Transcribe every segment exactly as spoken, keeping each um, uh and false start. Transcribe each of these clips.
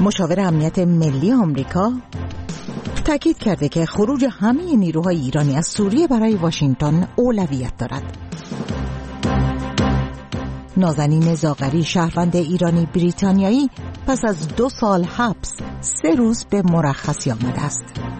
مشاور امنیت ملی آمریکا تاکید کرده که خروج همه نیروهای ایرانی از سوریه برای واشنگتن اولویت دارد. نازنین زاغری، شهروند ایرانی بریتانیایی، پس از دو سال حبس سه روز به مرخصی آمده است.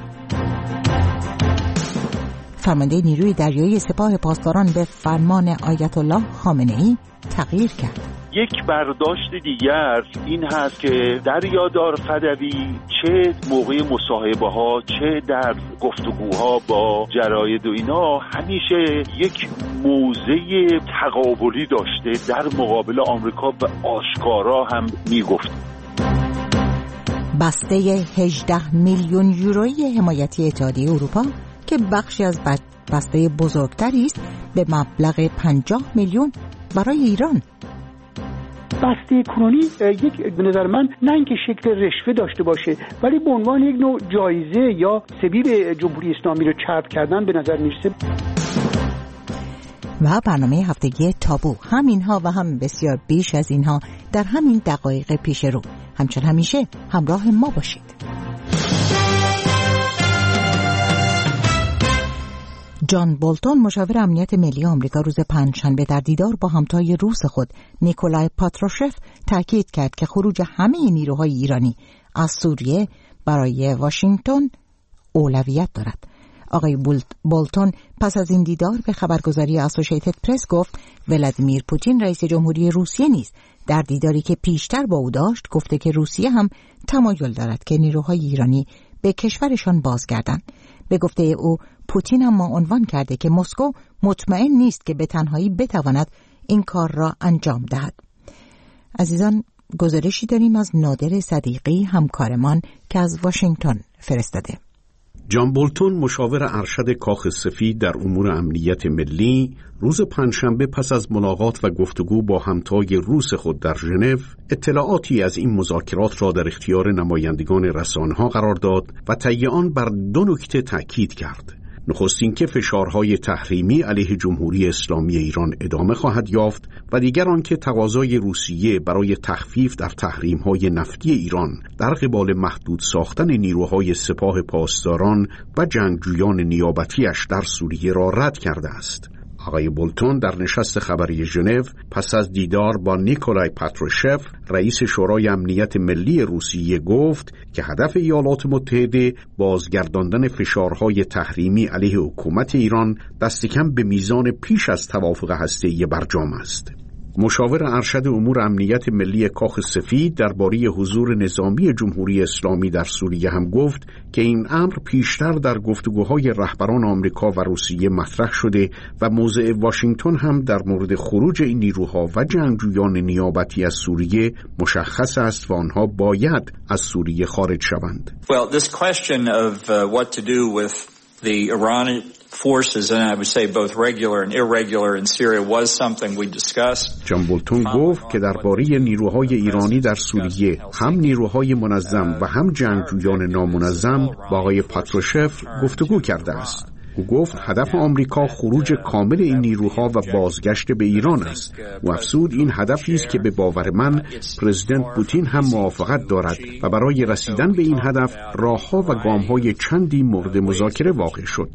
فرمانده نیروی دریایی سپاه پاسداران به فرمان آیت الله خامنه‌ای تغییر کرد. یک برداشت دیگر این هست که دریادار خدوی چه موقع مصاحبه ها چه در گفتگوها با جراید و اینا همیشه یک موضع تقابلی داشته در مقابل آمریکا و آشکارا هم میگفت. بسته هجده میلیون یورویی حمایتی اتحادیه اروپا که بخشی از بسته بزرگتری است به مبلغ پنجاه میلیون برای ایران. بسته کنونی یک به نظر من نه اینکه شکل رشوه داشته باشه، ولی به عنوان یک نوع جایزه یا سبیل جمهوری اسلامی رو چرب کردن به نظر میرسه. و برنامه هفتگی تابو، هم اینها و هم بسیار بیش از اینها در همین دقایق پیش رو. همچون همیشه همراه ما باشید. جان بولتون، مشاور امنیت ملی آمریکا، روز پنجشنبه در دیدار با همتای روس خود نیکولای پاتروشف تاکید کرد که خروج همه نیروهای ایرانی از سوریه برای واشنگتن اولویت دارد. آقای بولتون پس از این دیدار به خبرگزاری اسوسییتد پرس گفت ولادیمیر پوتین رئیس جمهوری روسیه نیز در دیداری که پیشتر با او داشت گفته که روسیه هم تمایل دارد که نیروهای ایرانی به کشورشان بازگردند. به گفته او پوتین هم عنوان کرده که مسکو مطمئن نیست که به تنهایی بتواند این کار را انجام دهد. عزیزان، گزارشی داریم از نادر صدیقی همکارمان که از واشنگتن فرستاده. جان بولتون، مشاور ارشد کاخ سفید در امور امنیت ملی، روز پنجشنبه پس از ملاقات و گفتگو با همتای روس خود در ژنو اطلاعاتی از این مذاکرات را در اختیار نمایندگان رسانه‌ها قرار داد و طی آن بر دو نکته تاکید کرد. نخست اینکه فشارهای تحریمی علیه جمهوری اسلامی ایران ادامه خواهد یافت و دیگر آنکه تقاضای روسیه برای تخفیف در تحریم‌های نفتی ایران در قبال محدود ساختن نیروهای سپاه پاسداران و جنگجویان نیابتیش در سوریه را رد کرده است. آقای بولتون در نشست خبری ژنو پس از دیدار با نیکولای پاتروشف رئیس شورای امنیت ملی روسیه گفت که هدف ایالات متحده بازگرداندن فشارهای تحریمی علیه حکومت ایران دست کم به میزان پیش از توافق هسته‌ای برجام است. مشاور ارشد امور امنیت ملی کاخ سفید درباره حضور نظامی جمهوری اسلامی در سوریه هم گفت که این امر پیشتر در گفتگوهای رهبران آمریکا و روسیه مطرح شده و موضع واشنگتن هم در مورد خروج این نیروها و جنگجویان نیابتی از سوریه مشخص است و آنها باید از سوریه خارج شوند. Well, this question of uh, what to do with the Iranian forces, and I would say both regular and irregular in Syria, was something we discussed. جان بولتون گفت که درباره نیروهای ایرانی در سوریه، هم نیروهای منظم و هم جنگجویان نامنظم، با آقای پاتروشف گفتگو کرده است. او گفت هدف آمریکا خروج کامل این نیروها و بازگشت به ایران است. و افزود این هدفی است که به باور من پرزیدنت پوتین هم موافقت دارد و برای رسیدن به این هدف راهها و گام‌های چندی مورد مذاکره واقع شد.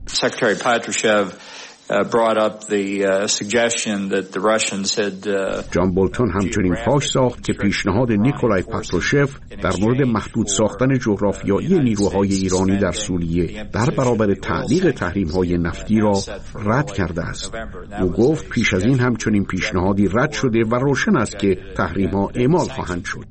جان بولتون همچنین پاش ساخت که پیشنهاد نیکولای پاتروشف در مورد محدود ساختن جغرافیایی نیروهای ایرانی در سوریه در برابر تعلیق تحریم‌های نفتی را رد کرده است. او گفت پیش از این همچنین پیشنهادی رد شده و روشن است که تحریم‌ها اعمال خواهند شد.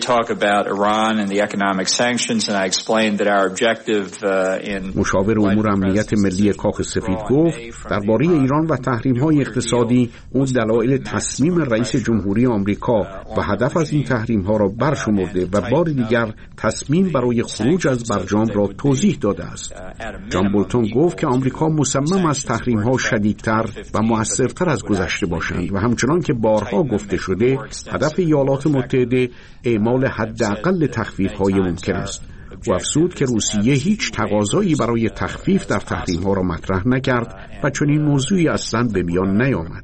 مشاور امور امنیت ملی کاخ سفید گفت درباره ایران و تحریم‌های اقتصادی اون دلایل تصمیم رئیس جمهوری آمریکا و هدف از این تحریم‌ها را برشمرده و بار دیگر تصمیم برای خروج از برجام را توضیح داده است. جان بولتون گفت که آمریکا مصمم است تحریم‌ها شدیدتر و مؤثرتر از گذشته باشند و همچنان که بارها گفته شده هدف ایالات متحده اعمال حداقل تخفیف‌های ممکن است. و افزود که روسیه هیچ تقاضایی برای تخفیف در تحریم‌ها را مطرح نکرد و چنین موضوعی اصلاً به میان نیامد.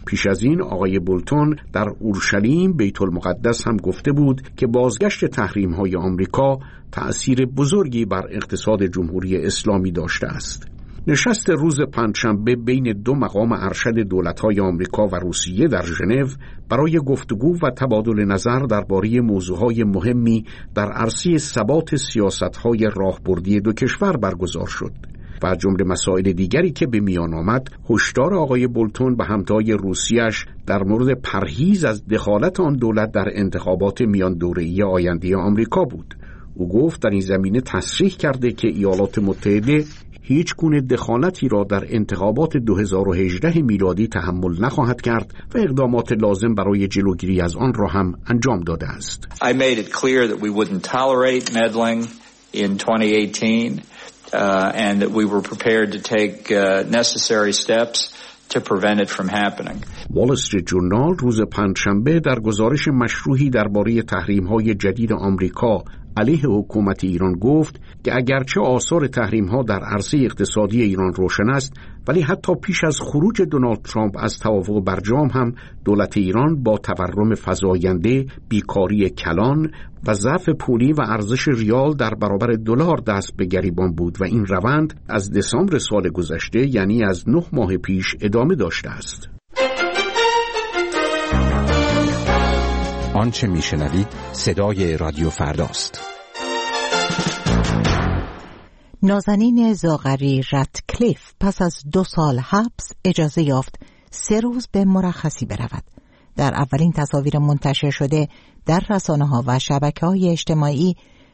پیش از این آقای بولتون در اورشلیم بیت المقدس هم گفته بود که بازگشت تحریم‌های آمریکا تأثیر بزرگی بر اقتصاد جمهوری اسلامی داشته است. نشست روز پنجشنبه بین دو مقام ارشد دولت‌های آمریکا و روسیه در ژنو برای گفتگو و تبادل نظر درباره موضوعهای مهمی در عرصه ثبات سیاست‌های راهبردی دو کشور برگزار شد. و از جمله مسائل دیگری که به میان آمد، هشدار آقای بولتون به همتای روسیه‌اش در مورد پرهیز از دخالت آن دولت در انتخابات میان دوره‌ای آینده آمریکا بود. او گفت در این زمینه تصریح کرده که ایالات متحده هیچ گونه دخالتی را در انتخابات دو هزار و هجده میلادی تحمل نخواهد کرد و اقدامات لازم برای جلوگیری از آن را هم انجام داده است. I made it clear that we wouldn't tolerate meddling in twenty eighteen uh, and that we were prepared to take uh, necessary steps to prevent it from happening. وال استریت جورنال روز پنجشنبه در گزارش مشروحی درباره تحریم‌های جدید آمریکا علیه حکومت ایران گفت که اگرچه آثار تحریم‌ها در عرصه اقتصادی ایران روشن است، ولی حتی پیش از خروج دونالد ترامپ از توافق برجام هم دولت ایران با تورم فزاینده، بیکاری کلان و ضعف پولی و ارزش ریال در برابر دلار دست به گریبان بود و این روند از دسامبر سال گذشته، یعنی از نه ماه پیش، ادامه داشته است. آنچه میشنوید صدای رادیو فرداست. نازنین زاغری رتکلیف پس از دو سال حبس اجازه یافت سه روز به مرخصی برود. در اولین تصاویر منتشر شده در رسانه‌ها و شبکه‌های اجتماعی،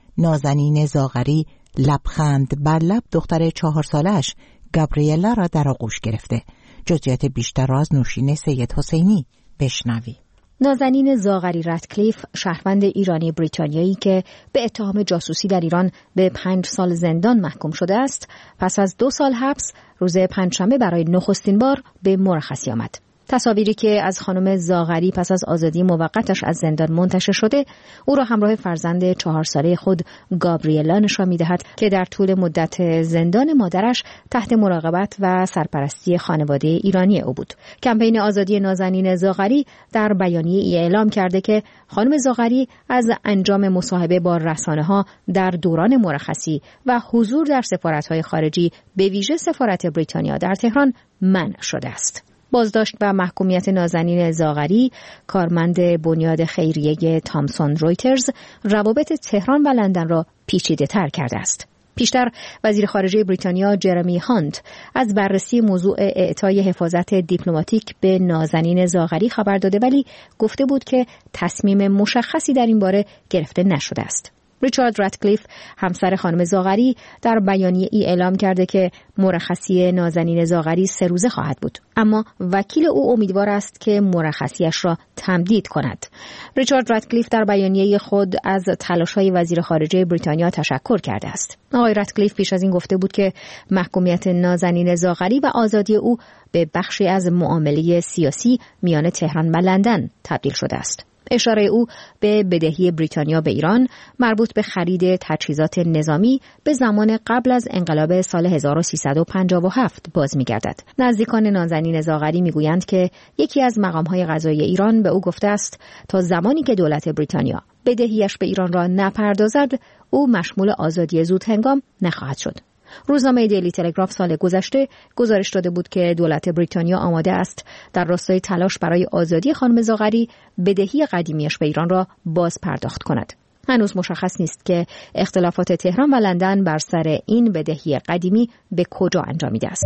نازنین زاغری لبخند بر لب دختر چهار سالش گابریلا را در آغوش گرفته. جزئیات بیشتر را از نوشین سید حسینی بشنوی. نازنین زاغری رتکلیف، شهروند ایرانی بریتانیایی که به اتهام جاسوسی در ایران به پنج سال زندان محکوم شده است، پس از دو سال حبس روز پنجشنبه برای نخستین بار به مرخصی آمد. تصاویری که از خانم زاغری پس از آزادی موقتش از زندان منتشر شده، او را همراه فرزند چهار ساله خود گابریلا نشان می‌دهد که در طول مدت زندان مادرش تحت مراقبت و سرپرستی خانواده ایرانی او بود. کمپین آزادی نازنین زاغری در بیانیه ای اعلام کرده که خانم زاغری از انجام مصاحبه با رسانه‌ها در دوران مرخصی و حضور در سفارت‌های خارجی، به ویژه سفارت بریتانیا در تهران، منع شده است. بازداشت و محکومیت نازنین زاغری، کارمند بنیاد خیریه تامسون رویترز، روابط تهران و لندن را پیچیده تر کرده است. پیشتر وزیر خارجه بریتانیا جرمی هانت از بررسی موضوع اعطای حفاظت دیپلماتیک به نازنین زاغری خبر داده، ولی گفته بود که تصمیم مشخصی در این باره گرفته نشده است. ریچارد رتکلیف، همسر خانم زاغری، در بیانیه ای اعلام کرده که مرخصی نازنین زاغری سه روزه خواهد بود، اما وکیل او امیدوار است که مرخصیش را تمدید کند. ریچارد رتکلیف در بیانیه خود از تلاش‌های وزیر خارجه بریتانیا تشکر کرده است. آقای رتکلیف پیش از این گفته بود که محکومیت نازنین زاغری و آزادی او به بخشی از معامله سیاسی میان تهران و لندن تبدیل شده است. اشاره او به بدهی بریتانیا به ایران مربوط به خرید تجهیزات نظامی به زمان قبل از انقلاب سال هزار و سیصد و پنجاه و هفت باز می‌گردد. نزدیکان نازنین زاغری می‌گویند که یکی از مقام‌های قضایی ایران به او گفته است تا زمانی که دولت بریتانیا بدهیش به ایران را نپردازد، او مشمول آزادی زود هنگام نخواهد شد. روزنامه دیلی تلگراف سال گذشته گزارش داده بود که دولت بریتانیا آماده است در راستای تلاش برای آزادی خانم زاغری بدهی قدیمیش به ایران را باز پرداخت کند. هنوز مشخص نیست که اختلافات تهران و لندن بر سر این بدهی قدیمی به کجا انجامیده است.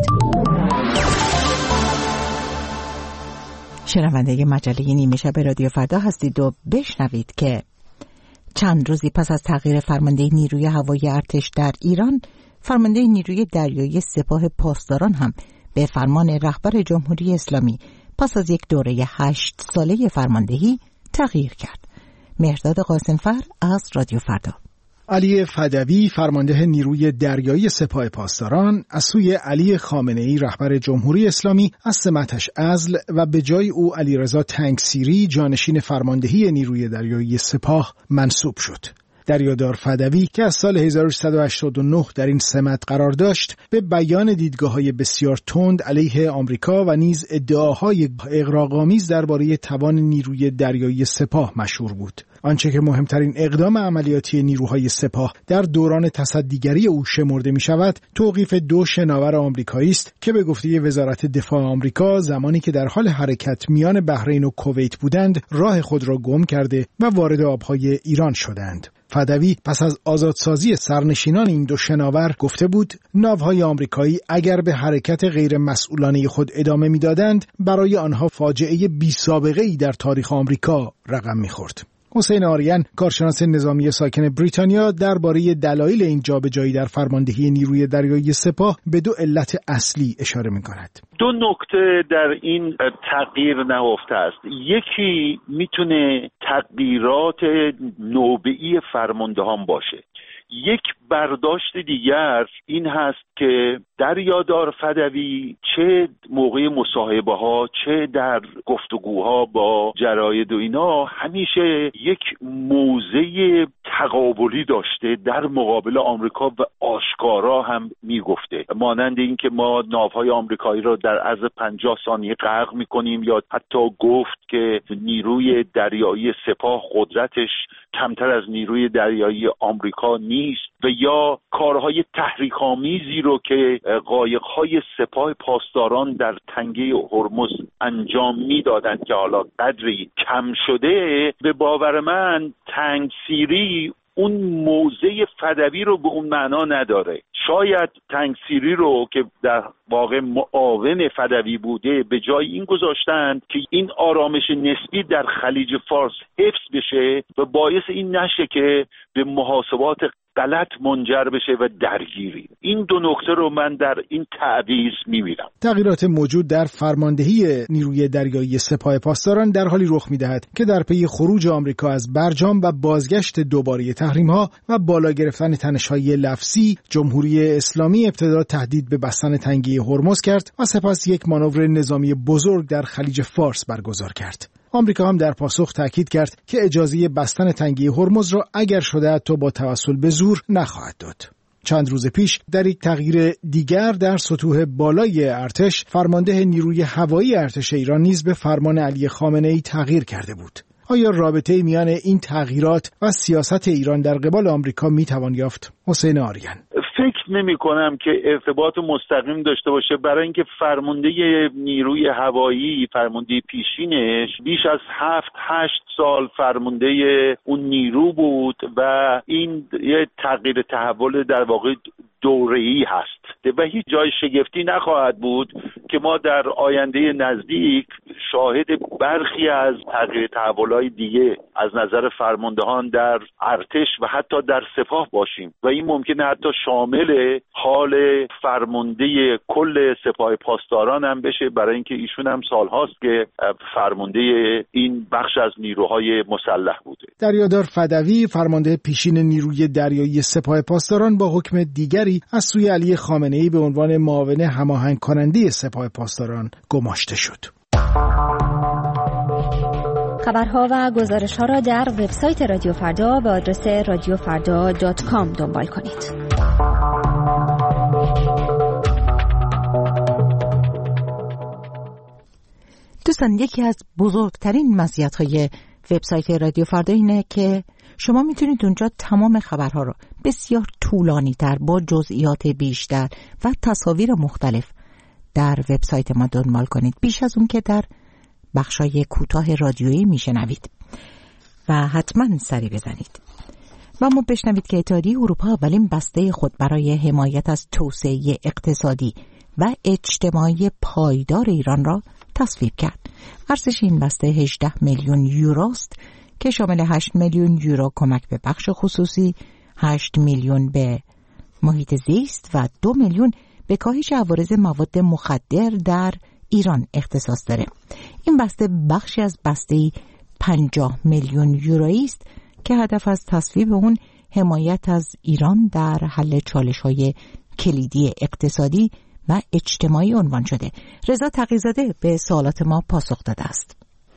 شنونده مجله نیمه شب رادیو فردا هستید و بشنوید که چند روزی پس از تغییر فرمانده نیروی هوایی ارتش در ایران، فرمانده نیروی دریایی سپاه پاسداران هم به فرمان رهبر جمهوری اسلامی پس از یک دوره هشت ساله فرماندهی تغییر کرد. مهرداد قاسمفر از رادیو فردا. علی فدوی، فرمانده نیروی دریایی سپاه پاسداران، از سوی علی خامنه‌ای رهبر جمهوری اسلامی از سمتش عزل و به جای او علیرضا تنگسیری جانشین فرماندهی نیروی دریایی سپاه منصوب شد. دریادار فدوی که از سال هزار و سیصد و هشتاد و نه در این سمت قرار داشت، به بیان دیدگاه‌های بسیار تند علیه آمریکا و نیز ادعاهای اغراق‌آمیز درباره توان نیروی دریایی سپاه مشهور بود. آنچه که مهمترین اقدام عملیاتی نیروهای سپاه در دوران تصدیگری او شمرده می شود، توقیف دو شناور آمریکایی است که به گفته وزارت دفاع آمریکا زمانی که در حال حرکت میان بحرین و کویت بودند، راه خود را گم کرده و وارد آبهای ایران شدند. فدوی پس از آزادسازی سرنشینان این دو شناور گفته بود ناوهای آمریکایی اگر به حرکت غیر مسئولانه خود ادامه میدادند، برای آنها فاجعه بی سابقه ای در تاریخ آمریکا رقم میخورد. حسین آریان، کارشناس نظامی ساکن بریتانیا، درباره دلایل این جابجایی در فرماندهی نیروی دریایی سپاه به دو علت اصلی اشاره می‌کند. دو نکته در این تغییر نهفته است. یکی میتونه تغییرات نوبه‌ای فرماندهان باشه. یک برداشت دیگر این هست که دریادار فدوی چه موقع مصاحبه ها چه در گفتگوها با جراید و اینا همیشه یک موضع تقابلی داشته در مقابل آمریکا و آشکارا هم میگفته، مانند این که ما ناوهای آمریکایی را در عرض پنجاه ثانیه غرق میکنیم، یا حتی گفت که نیروی دریایی سپاه قدرتش کمتر از نیروی دریایی آمریکا نیست، و یا کارهای تحریک‌آمیزی رو که قایق‌های سپاه پاسداران در تنگه هرمز انجام میدادند که حالا قدری کم شده. به باور من تنگسیری اون موضع فدوی رو به اون معنا نداره. شاید تنگسیری رو که در واقع معاون فدوی بوده به جای این گذاشتند که این آرامش نسبی در خلیج فارس حفظ بشه و باعث این نشه که به محاسبات غلط منجر بشه و درگیری. این دو نکته رو من در این تعویض می‌بینم. تغییرات موجود در فرماندهی نیروی دریایی سپاه پاسداران در حالی رخ می‌دهد که در پی خروج آمریکا از برجام و بازگشت دوباره تحریم‌ها و بالا گرفتن تنش‌های لفظی، جمهوری اسلامی ابتدا تهدید به بستن تنگه هرمز کرد و سپس یک مانور نظامی بزرگ در خلیج فارس برگزار کرد. آمریکا هم در پاسخ تاکید کرد که اجازه بستن تنگه هرمز را اگر شده حتی با توسل به زور نخواهد داد. چند روز پیش در یک تغییر دیگر در سطوح بالای ارتش، فرمانده نیروی هوایی ارتش ایران نیز به فرمان علی خامنه‌ای تغییر کرده بود. آیا رابطه میان این تغییرات و سیاست ایران در قبال آمریکا میتوان یافت؟ حسین آریان: فکر نمی کنم که ارتباط مستقیم داشته باشه، برای اینکه فرمانده نیروی هوایی، فرمانده پیشینش بیش از هفت هشت سال فرمانده اون نیرو بود و این یه تغییر تحول در واقع دوره‌ای هست و هیچ جای شگفتی نخواهد بود که ما در آینده نزدیک شاهد برخی از تغییر تحول‌های دیگه از نظر فرماندهان در ارتش و حتی در سپاه باشیم و این ممکنه حتی شامل حال فرمانده کل سپاه پاسداران هم بشه، برای اینکه ایشون هم سالهاست که فرمانده این بخش از نیروهای مسلح بوده. دریادار فدوی، فرمانده پیشین نیروی دریایی سپاه پاسداران، با حکم دیگری از سوی علی خامنه‌ای به عنوان معاون هماهنگ کننده سپاه پاسداران گماشته شد. خبرها و گزارش‌ها را در وبسایت رادیو فردا به آدرس رادیو فردا دات کام دنبال کنید. دوستان، یکی از بزرگترین مزیت‌های وبسایت رادیو فردا اینه که شما میتونید اونجا تمام خبرها رو بسیار طولانی‌تر با جزئیات بیشتر و تصاویر مختلف در وبسایت ما دنبال کنید، بیش از اون که در بخشای کوتاه رادیویی میشنوید و حتما سری بزنید. و ما بشنوید که اتحادیه اروپا اولین بسته خود برای حمایت از توسعه اقتصادی و اجتماعی پایدار ایران را تصویب کرد. ارزش این بسته هجده میلیون یوروست که شامل هشت میلیون یورو کمک به بخش خصوصی، هشت میلیون به محیط زیست و دو میلیون به کاهش عوارض مواد مخدر در ایران اختصاص داره. این بسته بخشی از بسته پنجاه میلیون یورویی است که هدف از تصویب اون حمایت از ایران در حل چالش‌های کلیدی اقتصادی و اجتماعی عنوان شده. رضا تقی‌زاده به سوالات ما پاسخ داده است.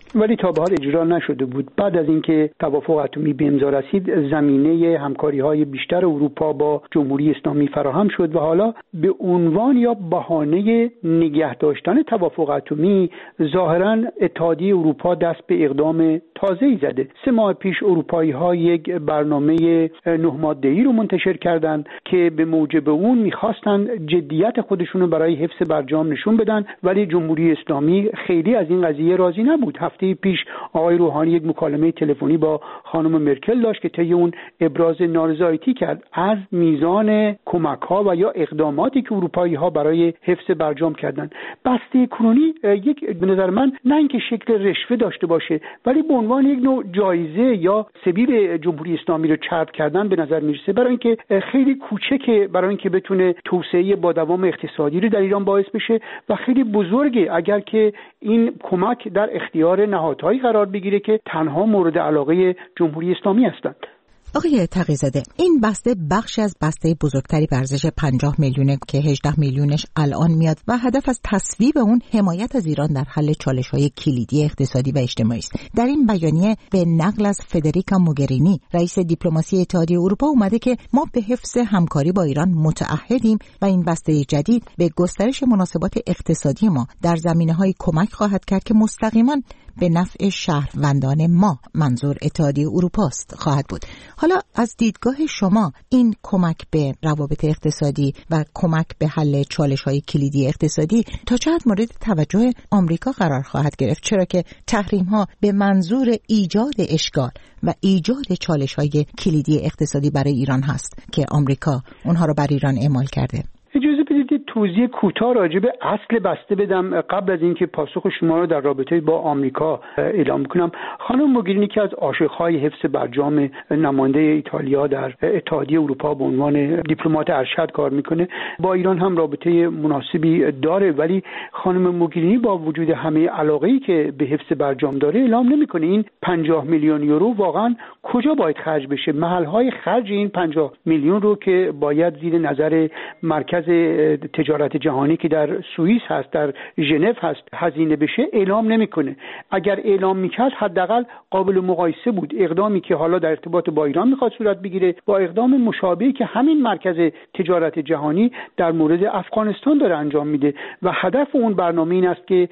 ولی تا به حال اجرا نشده بود. بعد از اینکه توافق اتمی به امضا رسید، زمینه همکاری‌های بیشتر اروپا با جمهوری اسلامی فراهم شد و حالا به عنوان یا بهانه نگه داشتن توافق اتمی ظاهراً اتحادیه اروپا دست به اقدام تازه‌ای زده. سه ماه پیش اروپایی‌ها یک برنامه نه ماده‌ای رو منتشر کردند که به موجب اون می‌خواستن جدیت خودشون رو برای حفظ برجام نشون بدن، ولی جمهوری اسلامی خیلی از این قضیه راضی نبود. هفته پیش آقای روحانی یک مکالمه تلفنی با خانم مرکل داشت که طی اون ابراز نارضایتی کرد از میزان کمک‌ها و یا اقداماتی که اروپایی‌ها برای حفظ برجام کردند. بسته کنونی یک به نظر من نه اینکه شکل رشوه داشته باشه، ولی به عنوان یک نوع جایزه یا سبیل جمهوری اسلامی رو چرب کردن به نظر میرسه، برای اینکه خیلی کوچکه، برای اینکه بتونه توسعه با دوام اقتصادی رو در ایران باعث بشه و خیلی بزرگه اگر که این کمک در اختیار نهادهایی قرار بگیره که تنها مورد علاقه جمهوری اسلامی هستند. آقای تقی‌زاده، این بسته بخشی از بسته بزرگتری به ارزش پنجاه میلیونه که هجده میلیونش الان میاد و هدف از تصویب اون حمایت از ایران در حل چالش‌های کلیدی اقتصادی و اجتماعی است. در این بیانیه به نقل از فدریکا موگرینی، رئیس دیپلماسی اتحادیه اروپا، اومده که ما به حفظ همکاری با ایران متعهدیم و این بسته جدید به گسترش مناسبات اقتصادی ما در زمینه‌های کمک خواهد کرد که مستقیما به نفع شهروندان ما، منظور اتحادیه اروپا است، خواهد بود. حالا از دیدگاه شما این کمک به روابط اقتصادی و کمک به حل چالش‌های کلیدی اقتصادی تا چه حد مورد توجه آمریکا قرار خواهد گرفت؟ چرا که تحریم‌ها به منظور ایجاد اشکال و ایجاد چالش‌های کلیدی اقتصادی برای ایران هست که آمریکا اونها رو بر ایران اعمال کرده. اجازه بدید توضیح کوتاه راجع به اصل بسته بدم قبل از اینکه پاسخ شما رو در رابطه با آمریکا اعلام کنم. خانم موگرینی که از عاشق‌های حفظ برجام نماینده ایتالیا در اتحادیه اروپا به عنوان دیپلمات ارشد کار میکنه، با ایران هم رابطه مناسبی داره، ولی خانم موگرینی با وجود همه علاقه‌ای که به حفظ برجام داره اعلام نمیکنه این پنجاه میلیون یورو واقعا کجا باید خرج بشه. محل‌های خرج این پنجاه میلیون رو که باید زیر نظر مرکز تجارت جهانی که در سوئیس هست، در ژنو هست، هزینه بشه اعلام نمیکنه. اگر اعلام میکرد حداقل قابل مقایسه بود. اقدامی که حالا در ارتباط با ایران میخواد صورت بگیره با اقدام مشابهی که همین مرکز تجارت جهانی در مورد افغانستان داره انجام میده و هدف اون برنامه این است که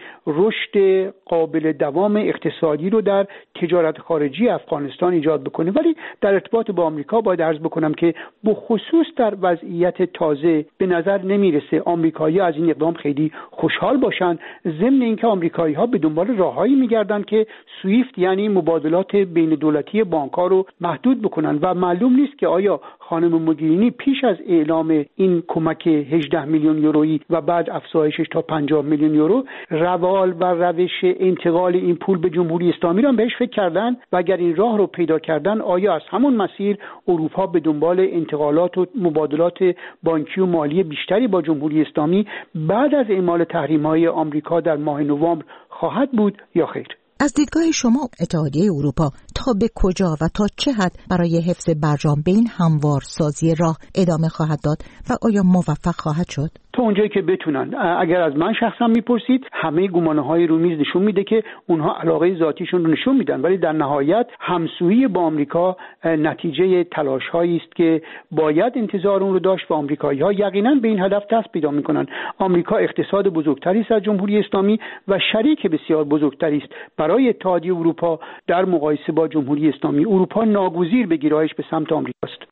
رشد قابل دوام اقتصادی رو در تجارت خارجی افغانستان ایجاد بکنه. ولی در ارتباط با آمریکا باید عرض بکنم که به خصوص در وضعیت تازه به نظر نمیرسه آمریکایی‌ها از این اقدام خیلی خوشحال باشن، ضمن اینکه آمریکایی‌ها به دنبال راههایی میگردن که سویفت یعنی مبادلات بین دولتی بانک‌ها رو محدود بکنن و معلوم نیست که آیا خانم موگرینی پیش از اعلام این کمک هجده میلیون یورویی و بعد افزایشش تا پنجاه میلیون یورو روال و روش انتقال این پول به جمهوری اسلامی رو بهش فکر کردن و اگر این راه رو پیدا کردن آیا از همون مسیر اروپا به دنبال انتقالات و مبادلات بانکی و مالی بیشتری با جمهوری اسلامی بعد از اعمال تحریم‌های آمریکا در ماه نوامبر خواهد بود یا خیر؟ از دیدگاه شما اتحادیه اروپا تا به کجا و تا چه حد برای حفظ برجام به این هموار سازی راه ادامه خواهد داد و آیا موفق خواهد شد؟ تا اونجایی که بتونن. اگر از من شخصا میپرسید همه گمانه‌های رو میز نشون میده که اونها علاقه ذاتیشون رو نشون میدن، ولی در نهایت همسویی با آمریکا نتیجه تلاش‌هایی است که باید انتظار اون رو داشت و آمریکایی‌ها یقینا به این هدف دست پیدا میکنن. آمریکا اقتصاد بزرگتری است از جمهوری اسلامی و شریک بسیار بزرگتری است برای اتحادیه اروپا در مقایسه با جمهوری اسلامی. اروپا ناگزیر به گرایش به سمت آمریکا است.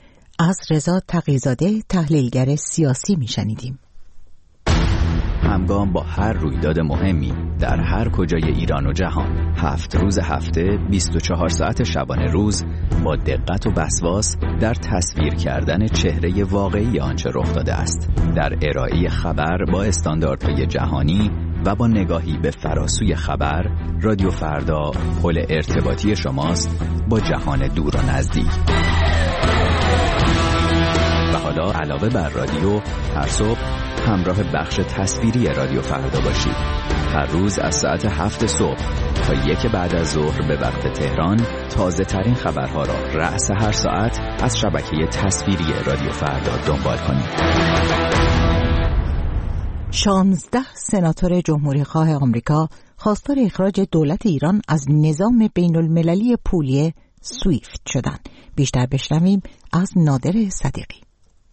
از رضا تقی‌زاده تحلیلگر سیاسی میشنیدیم. همگام با هر رویداد مهمی در هر کجای ایران و جهان، هفت روز هفته، بیست و چهار ساعت شبانه روز، با دقت و وسواس در تصویر کردن چهره واقعی آنچه رخ داده است، در ارائه خبر با استانداردهای جهانی و با نگاهی به فراسوی خبر، رادیو فردا پل ارتباطی شماست با جهان دور و نزدیک. و حالا علاوه بر رادیو، هر صبح همراه بخش تصویری رادیو فردا باشید. هر روز از ساعت هفت صبح تا یک بعد از ظهر به وقت تهران تازه ترین خبرها را رأس هر ساعت از شبکه تصویری رادیو فردا دنبال کنید. شانزده سناتور جمهوری خواه آمریکا خواستار اخراج دولت ایران از نظام بین المللی پولی سویفت شدند. بیشتر بشنویم از نادر صدیقی.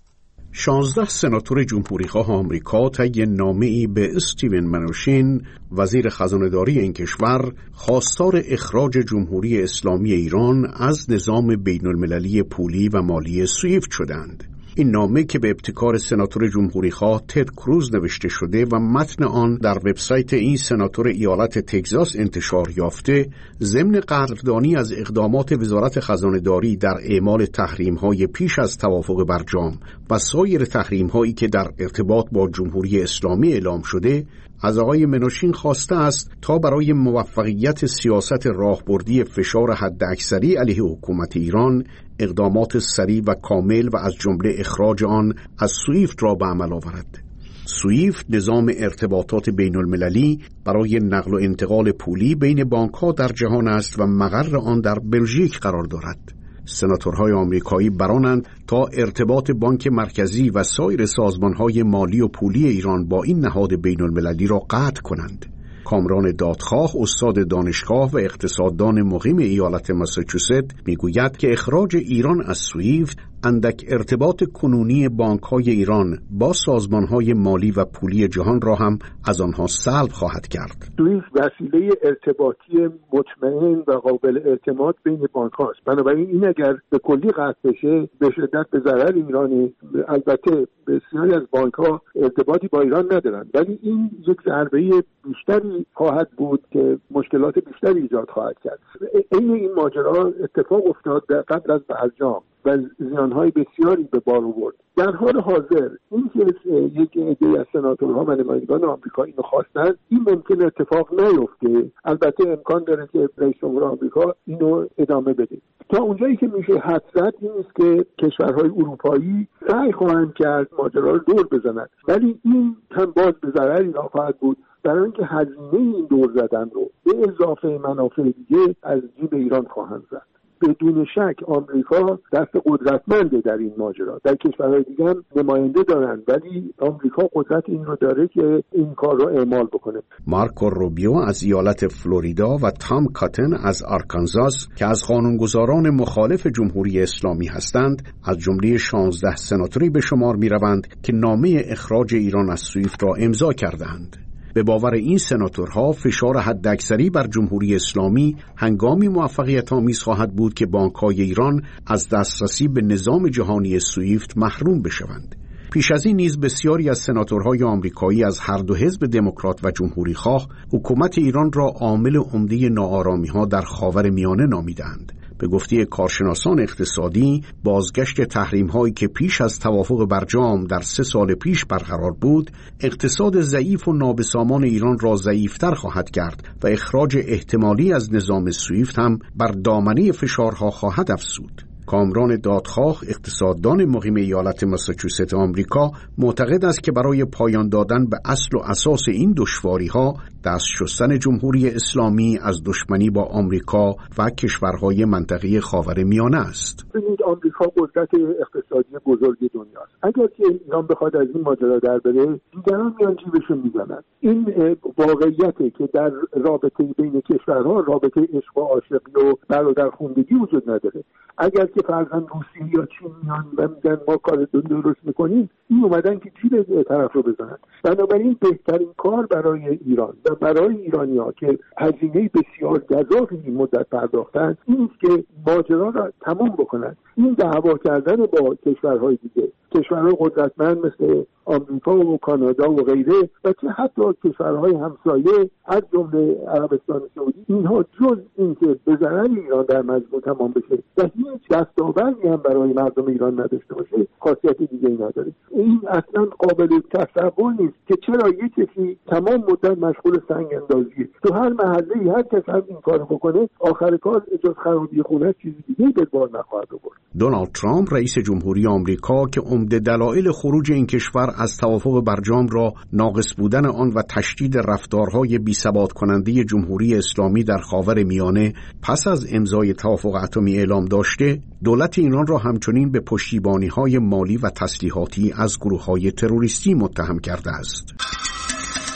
شانزده سناتور جمهوریخواه آمریکا طی نامه‌ای به استیون منوشین وزیر خزانه‌داری این کشور خواستار اخراج جمهوری اسلامی ایران از نظام بین المللی پولی و مالی سویفت شدند. این نامه که به ابتکار سناتور جمهوریخواه تد کروز نوشته شده و متن آن در وبسایت این سناتور ایالت تگزاس انتشار یافته، ضمن قدردانی از اقدامات وزارت خزانه‌داری در اعمال تحریم‌های پیش از توافق برجام و سایر تحریم‌هایی که در ارتباط با جمهوری اسلامی اعلام شده، از آقای منوشین خواسته است تا برای موفقیت سیاست راهبردی فشار حداکثری علیه حکومت ایران اقدامات سریع و کامل و از جمله اخراج آن از سویفت را به عمل آورد. سویفت نظام ارتباطات بین المللی برای نقل و انتقال پولی بین بانک‌ها در جهان است و مقر آن در بلژیک قرار دارد. سناتورهای آمریکایی برانند تا ارتباط بانک مرکزی و سایر سازمانهای مالی و پولی ایران با این نهاد بین المللی را قطع کنند. کامران دادخواه، استاد دانشگاه و اقتصاددان مقیم ایالت ماساچوست، میگوید که اخراج ایران از سویفت اندک ارتباط کنونی بانک‌های ایران با سازمان‌های مالی و پولی جهان را هم از آنها سلب خواهد کرد. سویفت وسیله ارتباطی مطمئن و قابل اعتماد بین بانک‌هاست. بنابراین این اگر به کلی قطع بشه به شدت به ضرر ایرانی. البته بسیاری از بانک‌ها ارتباطی با ایران ندارند، ولی این یک ضربه بیشتری خواهد بود که مشکلات بیشتری ایجاد خواهد کرد. این این ماجرا اتفاق افتاد قبل از برجام و زیانهای بسیاری به بار آورد. در حال حاضر این که یک عده از سناتورها و نمایندگان آمریکا اینو خواستن، این ممکن اتفاق نیفته. البته امکان داره که رئیس جمهور آمریکا اینو ادامه بده. تا اونجایی که میشه حد زد این است که کشورهای اروپایی سعی خواهند کرد ماجرا رو دور بزنند، ولی این هم باز به ضرر ایران خواهد بود، برای اینکه هزینه این دور زدن رو به اضافه منافع دیگه از جیب ایران خواهند زد. بدون شک آمریکا دست قدرتمنده در این ماجرا. در کشورهای دیگه هم نماینده دارن، ولی آمریکا قدرت این رو داره که این کار رو اعمال بکنه. مارکو روبیو از ایالت فلوریدا و تام کاتن از آرکانزاس که از قانونگذاران مخالف جمهوری اسلامی هستند، از جمله شانزده سناتوری به شمار می‌روند که نامه اخراج ایران از سویفت را امضا کردند. به باور این سناتورها فشار حداکثری بر جمهوری اسلامی هنگامی موفقیت آمیز خواهد بود که بانک‌های ایران از دسترسی به نظام جهانی سویفت محروم بشوند. پیش از این نیز بسیاری از سناتورهای آمریکایی از هر دو حزب دموکرات و جمهوری‌خواه حکومت ایران را عامل عمده ناآرامی‌ها در خاورمیانه نامیدند. به گفته کارشناسان اقتصادی، بازگشت تحریم‌هایی که پیش از توافق برجام در سه سال پیش برقرار بود، اقتصاد ضعیف و نابسامان ایران را ضعیفتر خواهد کرد و اخراج احتمالی از نظام سویفت هم بر دامنه فشارها خواهد افزود. کامران دادخواه، اقتصاددان مقیم ایالت ماساچوست آمریکا، معتقد است که برای پایان دادن به اصل و اساس این دشواری‌ها، دست شستن جمهوری اسلامی از دشمنی با آمریکا و کشورهای منطقه خاورمیانه است. ببینید آمریکا قدرت اقتصادی بزرگ دنیاست. اگر که ایران بخواد از این ماجرا در بره، دیگران میان جیبشو میزنن. این واقعیته که در رابطه بین کشورها رابطه عشق و عاشقی و برادرخواندگی وجود نداره. اگر که فرضاً روسیه یا چین میان و میگن ما کار درست میکنیم، این اومدن که جیب طرف رو بزنن. بنابراین بهترین کار برای ایران و برای ایرانی‌ها که هزینه بسیار گزافی این مدت پرداختن، این است که ماجرا را تمام بکنن. این دعوا کردن با کشورهای دیگه، کشورهای قدرتمند مثل آمریکا و کانادا و غیره، و که حتی کشورهای همسایه از جمله عربستان سعودی، اینها جز اینکه به ضرر ایران در مجموع تمام بشه و هیچ دستاوردی هم برای مردم ایران نداشته باشه، خاصیت دیگه ای نداره. این اصلا قابل تصور نیست که چرا یک کسی تمام مدت مشغول سنگ اندازیه. تو هر محله هر کس هم این کارو بکنه، آخر کار جز خرابی خونه چیزی دیگه به بار نخواهد آورد. دونالد ترامپ رئیس جمهوری آمریکا که عمده دلایل خروج این کشور از توافق برجام را ناقص بودن آن و تشدید رفتارهای بی‌ثبات کننده جمهوری اسلامی در خاورمیانه پس از امضای توافق اتمی اعلام داشته، دولت ایران را همچنین به پشتیبانی‌های مالی و تسلیحاتی از گروه‌های تروریستی متهم کرده است.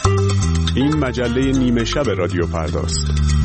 این مجله نیمه شب رادیو فرداست.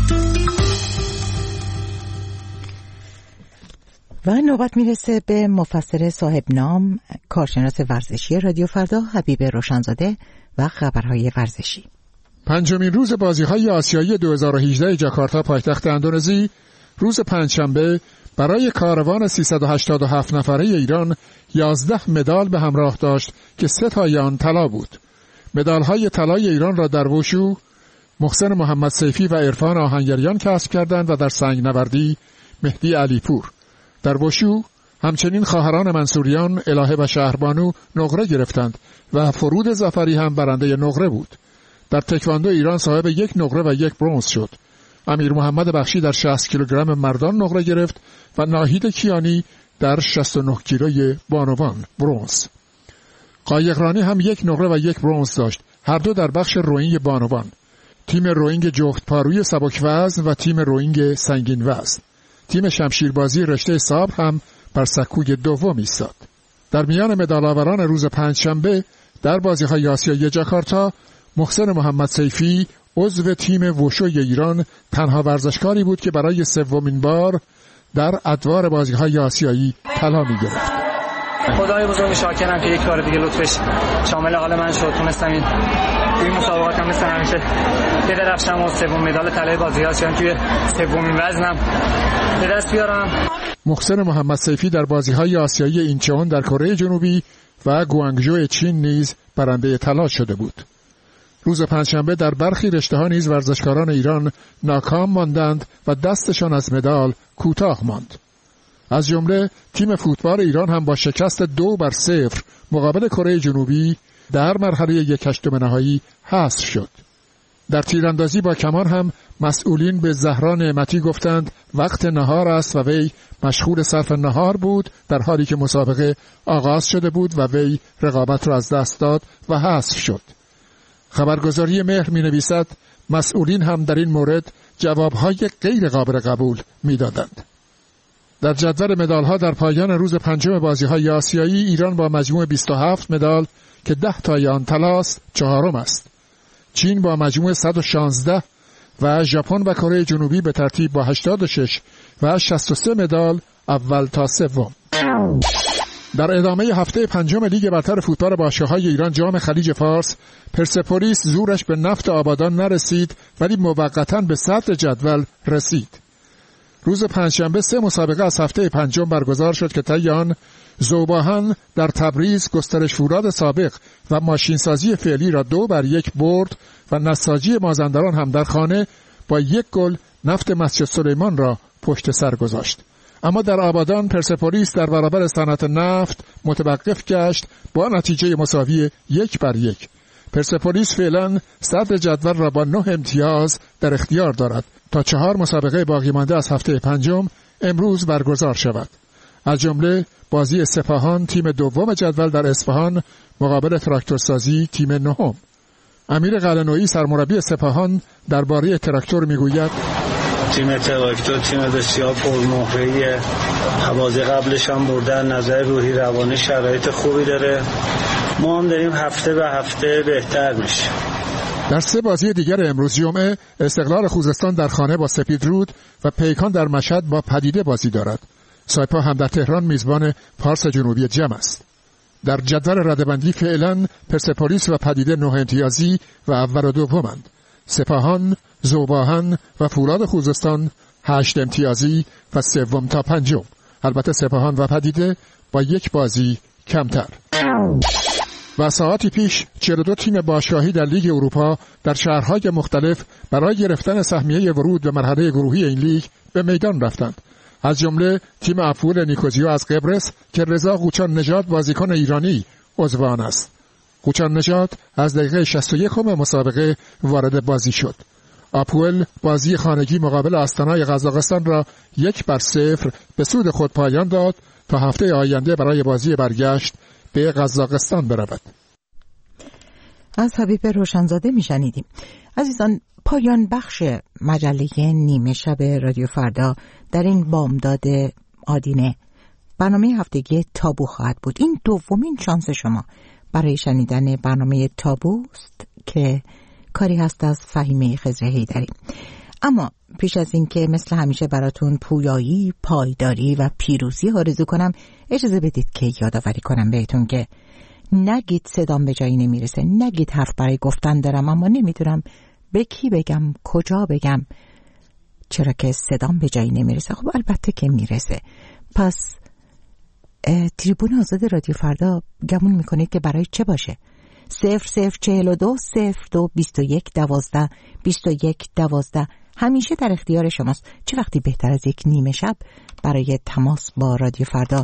و نوبت میرسه به مفسر صاحب نام، کارشناس ورزشی رادیو فردا حبیب روشنزاده و خبرهای ورزشی. پنجمین روز بازی‌های آسیایی دو هزار و هجده جاکارتا پایتخت اندونزی روز پنجشنبه برای کاروان سیصد و هشتاد و هفت نفره ایران یازده مدال به همراه داشت که سه تای آن طلا بود. مدال‌های طلای ایران را در وشو محسن محمد سیفی و عرفان آهنگریان کسب کردند و در سنگ‌نوردی مهدی علیپور. در وشو همچنین خواهران منصوریان الهه و شهربانو نقره گرفتند و فرود ظفری هم برنده نقره بود. در تکواندو ایران صاحب یک نقره و یک برنز شد. امیر محمد بخشی در شصت کیلوگرم مردان نقره گرفت و ناهید کیانی در شصت و نه کیلوی بانوان برنز. قایقرانی هم یک نقره و یک برنز داشت، هر دو در بخش روئینگ بانوان. تیم روئینگ جفت پاروی سبک وزن و تیم روئینگ سنگین وزن. تیم شمشیربازی رشته صبر هم بر سکوی دوم ایستاد. در میان مدال‌آوران روز پنجشنبه در بازی‌های آسیایی جاکارتا محسن محمد سیفی عضو تیم وشوی ایران تنها ورزشکاری بود که برای سومین بار در ادوار بازی‌های آسیایی طلا می‌گرفت. خدای بزرگ شاکرم که یک بار دیگه لطفش شامل حال من شد. تونستم این توی مسابقات هم مثل همیشه بدرخشم و سوم مدال طلای بازی‌های آسیایی توی سومین وزنم به دست بیارم. محسن محمد سیفی در بازی‌های آسیایی اینچون در کره جنوبی و گوانگژو چین نیز برنده طلا شده بود. روز پنجشنبه در برخی رشته‌ها نیز ورزشکاران ایران ناکام ماندند و دستشان از مدال کوتاه ماند. از جمله تیم فوتبال ایران هم با شکست دو بر صفر مقابل کره جنوبی در مرحله یک هشتم نهایی حذف شد. در تیراندازی با کمان هم مسئولین به زهرا نعمتی گفتند وقت نهار است و وی مشغول صرف نهار بود، در حالی که مسابقه آغاز شده بود و وی رقابت را از دست داد و حذف شد. خبرگزاری مهر می نویسد مسئولین هم در این مورد جوابهای غیر قابل قبول می دادند. در جدول مدال‌ها در پایان روز پنجم بازی‌های آسیایی ایران با مجموع بیست و هفت مدال که ده تای آن طلاست چهارم است. چین با مجموع صد و شانزده و ژاپن و کره جنوبی به ترتیب با هشتاد و شش و شصت و سه مدال اول تا سوم. در ادامه هفته پنجم لیگ برتر فوتبال باشگاه‌های ایران جام خلیج فارس، پرسپولیس زورش به نفت آبادان نرسید ولی موقتاً به صدر جدول رسید. روز پنجشنبه سه مسابقه از هفته پنجم برگزار شد که طی آن ذوباهن در تبریز گسترش فولاد سابق و ماشینسازی فعلی را دو بر یک برد و نساجی مازندران هم در خانه با یک گل نفت مسجد سلیمان را پشت سر گذاشت. اما در آبادان پرسپولیس در برابر صنعت نفت متوقف گشت با نتیجه مساوی یک بر یک. پرسپولیس فعلا صدر جدول را با نه امتیاز در اختیار دارد تا چهار مسابقه باقی مانده از هفته پنجم امروز برگزار شود. از جمله بازی سپاهان تیم دوم جدول در اصفهان مقابل تراکتورسازی تیم نهم. امیر قلعه‌نویی سرمربی سپاهان درباره تراکتور میگوید تیم تراکتور تیم بسیار پرمهره‌ایه، بازی قبلش هم بردن، نظر روحی روانی شرایط خوبی داره. ما هم داریم هفته به هفته بهتر میشه. در سه بازی دیگر امروز جمعه استقلال خوزستان در خانه با سپیدرود و پیکان در مشهد با پدیده بازی دارد. سایپا هم در تهران میزبان پارس جنوبی جم است. در جدول رده‌بندی فعلا پرسپولیس و پدیده نه امتیازی و اول و دومند. سپاهان، ذوباهن و فولاد خوزستان هشت امتیازی و سوم تا پنجم. البته سپاهان و پدیده با یک بازی کمتر. و ساعتی پیش چهل و دو تیم باشگاهی در لیگ اروپا در شهرهای مختلف برای گرفتن سهمیه ورود به مرحله گروهی این لیگ به میدان رفتند. از جمله تیم افول نیکوزیا از قبرس که رضا قوچان نژاد بازیکن ایرانی عضو آن است. قوچان نژاد از دقیقه شصت و یک مسابقه وارد بازی شد. آپول بازی خانگی مقابل آستانای قزاقستان را یک بر صفر به سود خود پایان داد تا هفته آینده برای بازی برگشت به قزاقستان برود. از حبیب روشنزاده میشنیدیم. عزیزان، پایان بخش مجله نیمه شب رادیو فردا در این بامداد آدینه برنامه هفتگی تابو خواهد بود. این دومین شانس شما برای شنیدن برنامه تابوست که کاری هست از فهیمه خضر حیدری. اما پیش از این که مثل همیشه براتون پویایی، پایداری و پیروزی آرزو کنم، اجازه بدید که یادآوری کنم بهتون که نگید صدام به جایی نمیرسه، نگید حرف برای گفتن دارم اما نمیدونم به کی بگم، کجا بگم، چرا که صدام به جایی نمیرسه. خب البته که میرسه. پس تریبون آزاد رادیو فردا گمون میکنید که برای چه باشه؟ صفر صفر چهل و دو صفر دو بیست و یک دوازده بیست و یک دوازده همیشه در اختیار شماست. چه وقتی بهتر از یک نیمه شب برای تماس با رادیو فردا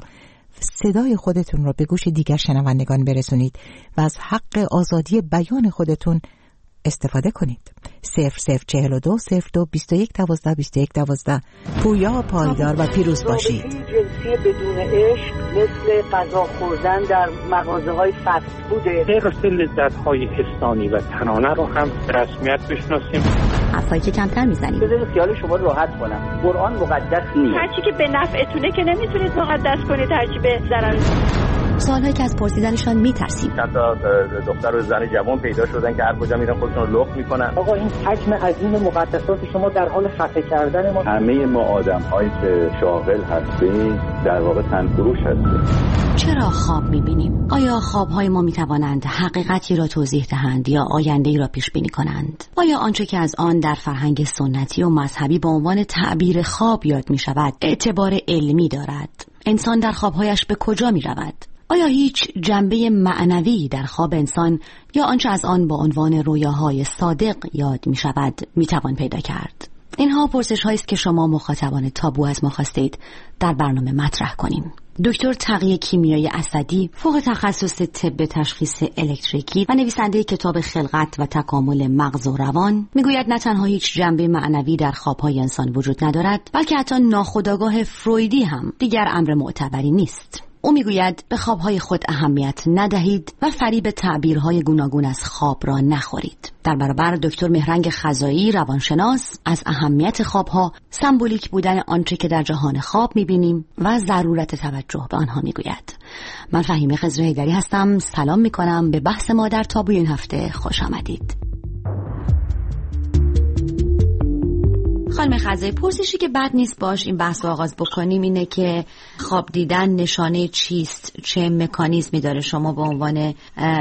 صدای خودتون رو به گوش دیگر شنوندگان برسونید و از حق آزادی بیان خودتون استفاده کنید. صفر صفر چهل و دو صفر دو بیست و یک دوازده بیست و یک دوازده. پویا، پایدار و پیروز باشید. جنسی بدون عشق مثل غذا خوردن در مغازه های فست فوده. غیر لذت های حسانی و تنانه رو هم به رسمیت بشناسیم. حرفایی که کمتر میزنیم. بذارید خیال شما راحت کنم. قرآن مقدس نیست. هرچی که به نفعتونه که نمیتونید مقدس کنید، هرچی به ضرر. سوالهایی که از پرسیدنشان میترسیم. چند تا دختر و زن جوان پیدا شدن که هر کجا میرن خودشون رو لخت میکنن. آقا این حجم عظیم مقدسات شما در حال خفه کردن ما. همه ما آدم‌هایی که شاغل هستیم در واقع تنفروش هستیم. چرا خواب میبینیم؟ آیا خوابهای ما میتوانند حقیقتی را توضیح دهند یا آینده‌ای را پیش بینی کنند؟ آیا آنچه که از آن در فرهنگ سنتی و مذهبی به عنوان تعبیر خواب یاد میشود اعتبار علمی دارد؟ انسان در خوابهایش به کجا میرود؟ آیا هیچ جنبه معنوی در خواب انسان یا آنچه از آن با عنوان رویاهای صادق یاد می شود می توان پیدا کرد؟ اینها پرسش هایی است که شما مخاطبان تابو از ما خواستید در برنامه مطرح کنیم. دکتر تقی کیمیایی اسدی، فوق تخصص طب تشخیص الکتریکی و نویسنده کتاب خلقت و تکامل مغز و روان، میگوید نه تنها هیچ جنبه معنوی در خوابهای انسان وجود ندارد، بلکه حتی ناخودآگاه فرویدی هم دیگر امر معتبری نیست. او میگوید به خوابهای خود اهمیت ندهید و فریب تعبیرهای گوناگون از خواب را نخورید. در برابر دکتر مهرنگ خزایی، روانشناس، از اهمیت خوابها، سمبولیک بودن آنچه که در جهان خواب میبینیم و ضرورت توجه به آنها میگوید. من فهیمه خضر حیدری هستم. سلام میکنم. به بحث ما در تابوی این هفته خوش آمدید. خانم خزایی، پرسشی که بد نیست باش این بحث رو آغاز بکنیم اینه که خواب دیدن نشانه چیست؟ چه مکانیزمی داره؟ شما به عنوان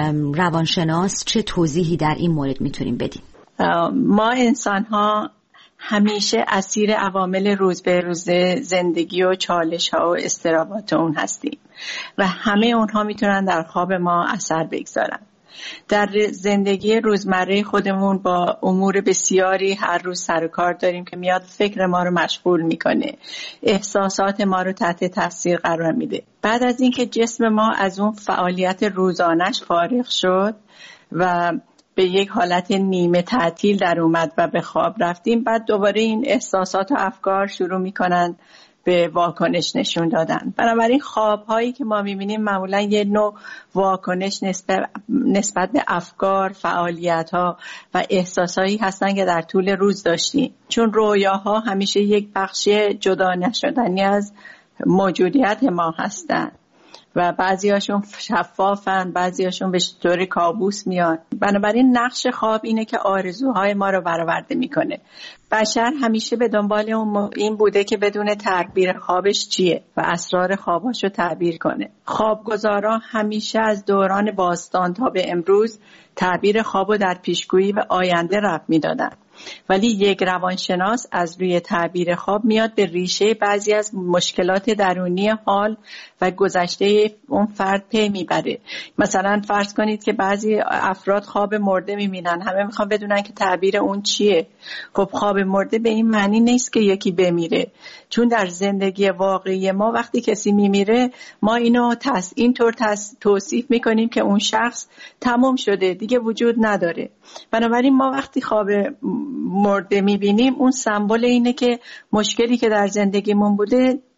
روانشناس چه توضیحی در این مورد میتونیم بدیم؟ ما انسان ها همیشه اسیر عوامل روز به روز زندگی و چالش ها و اضطرابات اون هستیم و همه اونها میتونن در خواب ما اثر بگذارن. در زندگی روزمره خودمون با امور بسیاری هر روز سر و کار داریم که میاد فکر ما رو مشغول میکنه، احساسات ما رو تحت تاثیر قرار میده. بعد از اینکه جسم ما از اون فعالیت روزانش فارغ شد و به یک حالت نیمه تعطیل در اومد و به خواب رفتیم، بعد دوباره این احساسات و افکار شروع میکنن به واکنش نشون دادن. بنابراین خواب‌هایی که ما می‌بینیم معمولاً یه نوع واکنش نسبت نسبت به افکار، فعالیت‌ها و احساسایی هستن که در طول روز داشتیم. چون رویاها همیشه یک بخش جدا نشدنی از موجودیت ما هستن و بعضیاشون شفافن، بعضیاشون به طور کابوس میان. بنابراین نقش خواب اینه که آرزوهای ما رو برآورده میکنه. بشر همیشه به دنبال این بوده که بدون تعبیر خوابش چیه و اسرار خواباشو تعبیر کنه. خوابگزاران همیشه از دوران باستان تا به امروز تعبیر خوابو در پیشگویی و آینده ربط میدادن. ولی یک روانشناس از روی تعبیر خواب میاد به ریشه بعضی از مشکلات درونی حال و گذشته اون فرد پی میبره. مثلا فرض کنید که بعضی افراد خواب مرده میبینن، همه میخوان بدونن که تعبیر اون چیه. خب خواب مرده به این معنی نیست که یکی بمیره، چون در زندگی واقعی ما وقتی کسی میمیره ما اینو تس اینطور تس توصیف میکنیم که اون شخص تمام شده، دیگه وجود نداره. بنابراین ما وقتی خواب مرده میبینیم اون سمبل اینه که مشکلی که در زندگیمون بوده